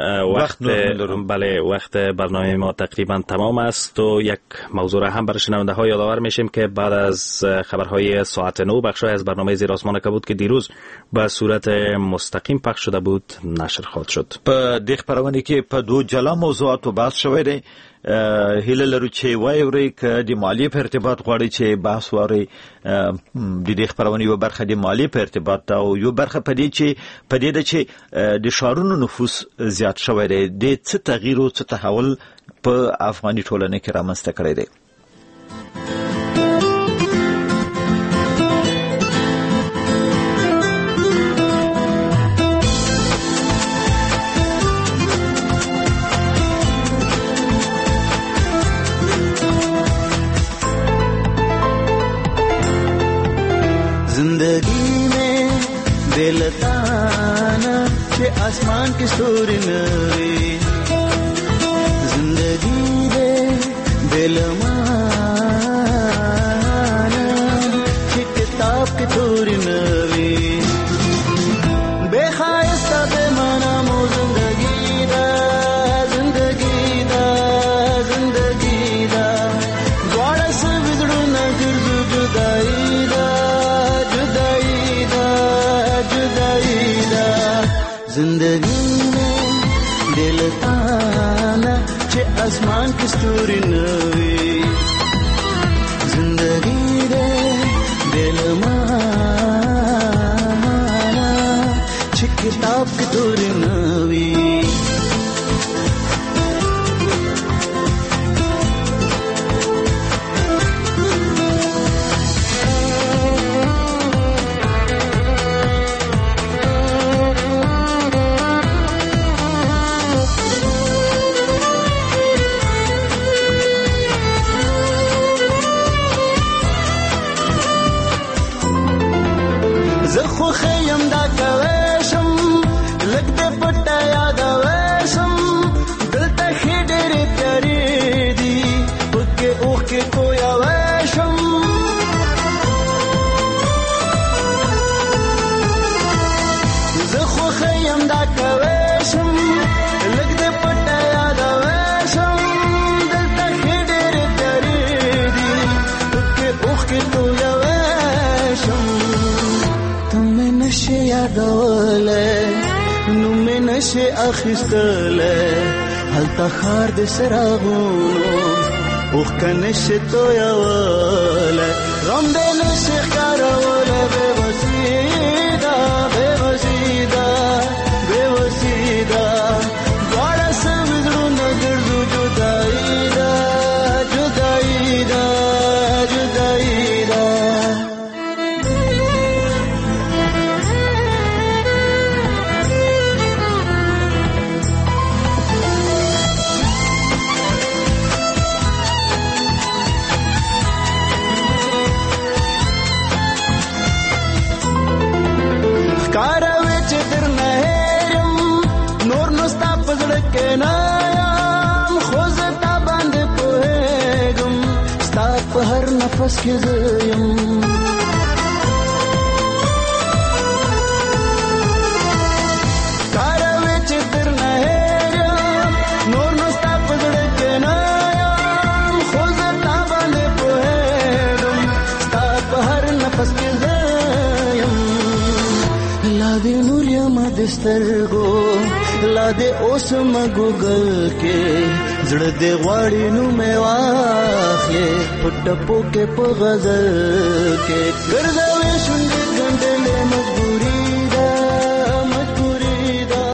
Speaker 1: وقت برنامه ما تقریبا تمام است و یک موضوع هم برای شنونده ها یادآور میشیم که بعد از خبرهای ساعت 9 بخشای از برنامه زیر آسمان کبود که دیروز به صورت مستقیم پخش شده بود نشر خواهد شد.
Speaker 2: په دې خبرونه کې په دوه جلا موضوعاتو بحث شوی دی هیله لرو چې وایوري ک د مالی په ارتباط غواړي چې بحث واري د دې خبرونه یو برخه د مالی په ارتباط او یو برخه په دې چې د شهرونو نفوس زیات شوی دی د څه تغییر او څه تحول په افغاني ټولنه کې رامنځته کړی دی.
Speaker 21: जिंदगी में बेलताना के आसमान की सूरी नवी जिंदगी दे बेलमाना के किताब की थोड़ी नवी बेखायस्ता बेमाना मो जिंदगी दा द्वारा से बिगड़ू न गिरजू जुदाई जिंदगी में दिल ताना चे आसमान की सूरी नवी जिंदगी दे दिल माना चे किताब की दूरी नवी خیم دا کوشم لګ دې پټه یاد وشم دلته خېډېر ترې دي پکې اوخ کې کویا وشم زه خو خیم دا کوشم لګ دې پټه یاد وشم دلته خېډېر ترې دي پکې اوخ کې کویا وشم نشه یادوله نو مې نشه اخیستله هلته خار د سراغونو اوخ کنشه تویوله غم دې نشه ښکاروله بې وسیده دواړه سم زړونه ګرځو جدایي ده پزړه کې نه یم خو زه تا باندې پوهېږم ستا په هر نفس کې زه یم کاروې چې درنه هېر یم نور نو ستا په زړه کې نه یم خو زه تا باندې پوهېږم ستا په هر نفس کې زه یم لا دې نور یم د سترګو لا دې اوس مګوګل کې زړه دې غواړي نو مې واخلې په ټپو کې په غزل کې ګرځوي شونډې ګنډلې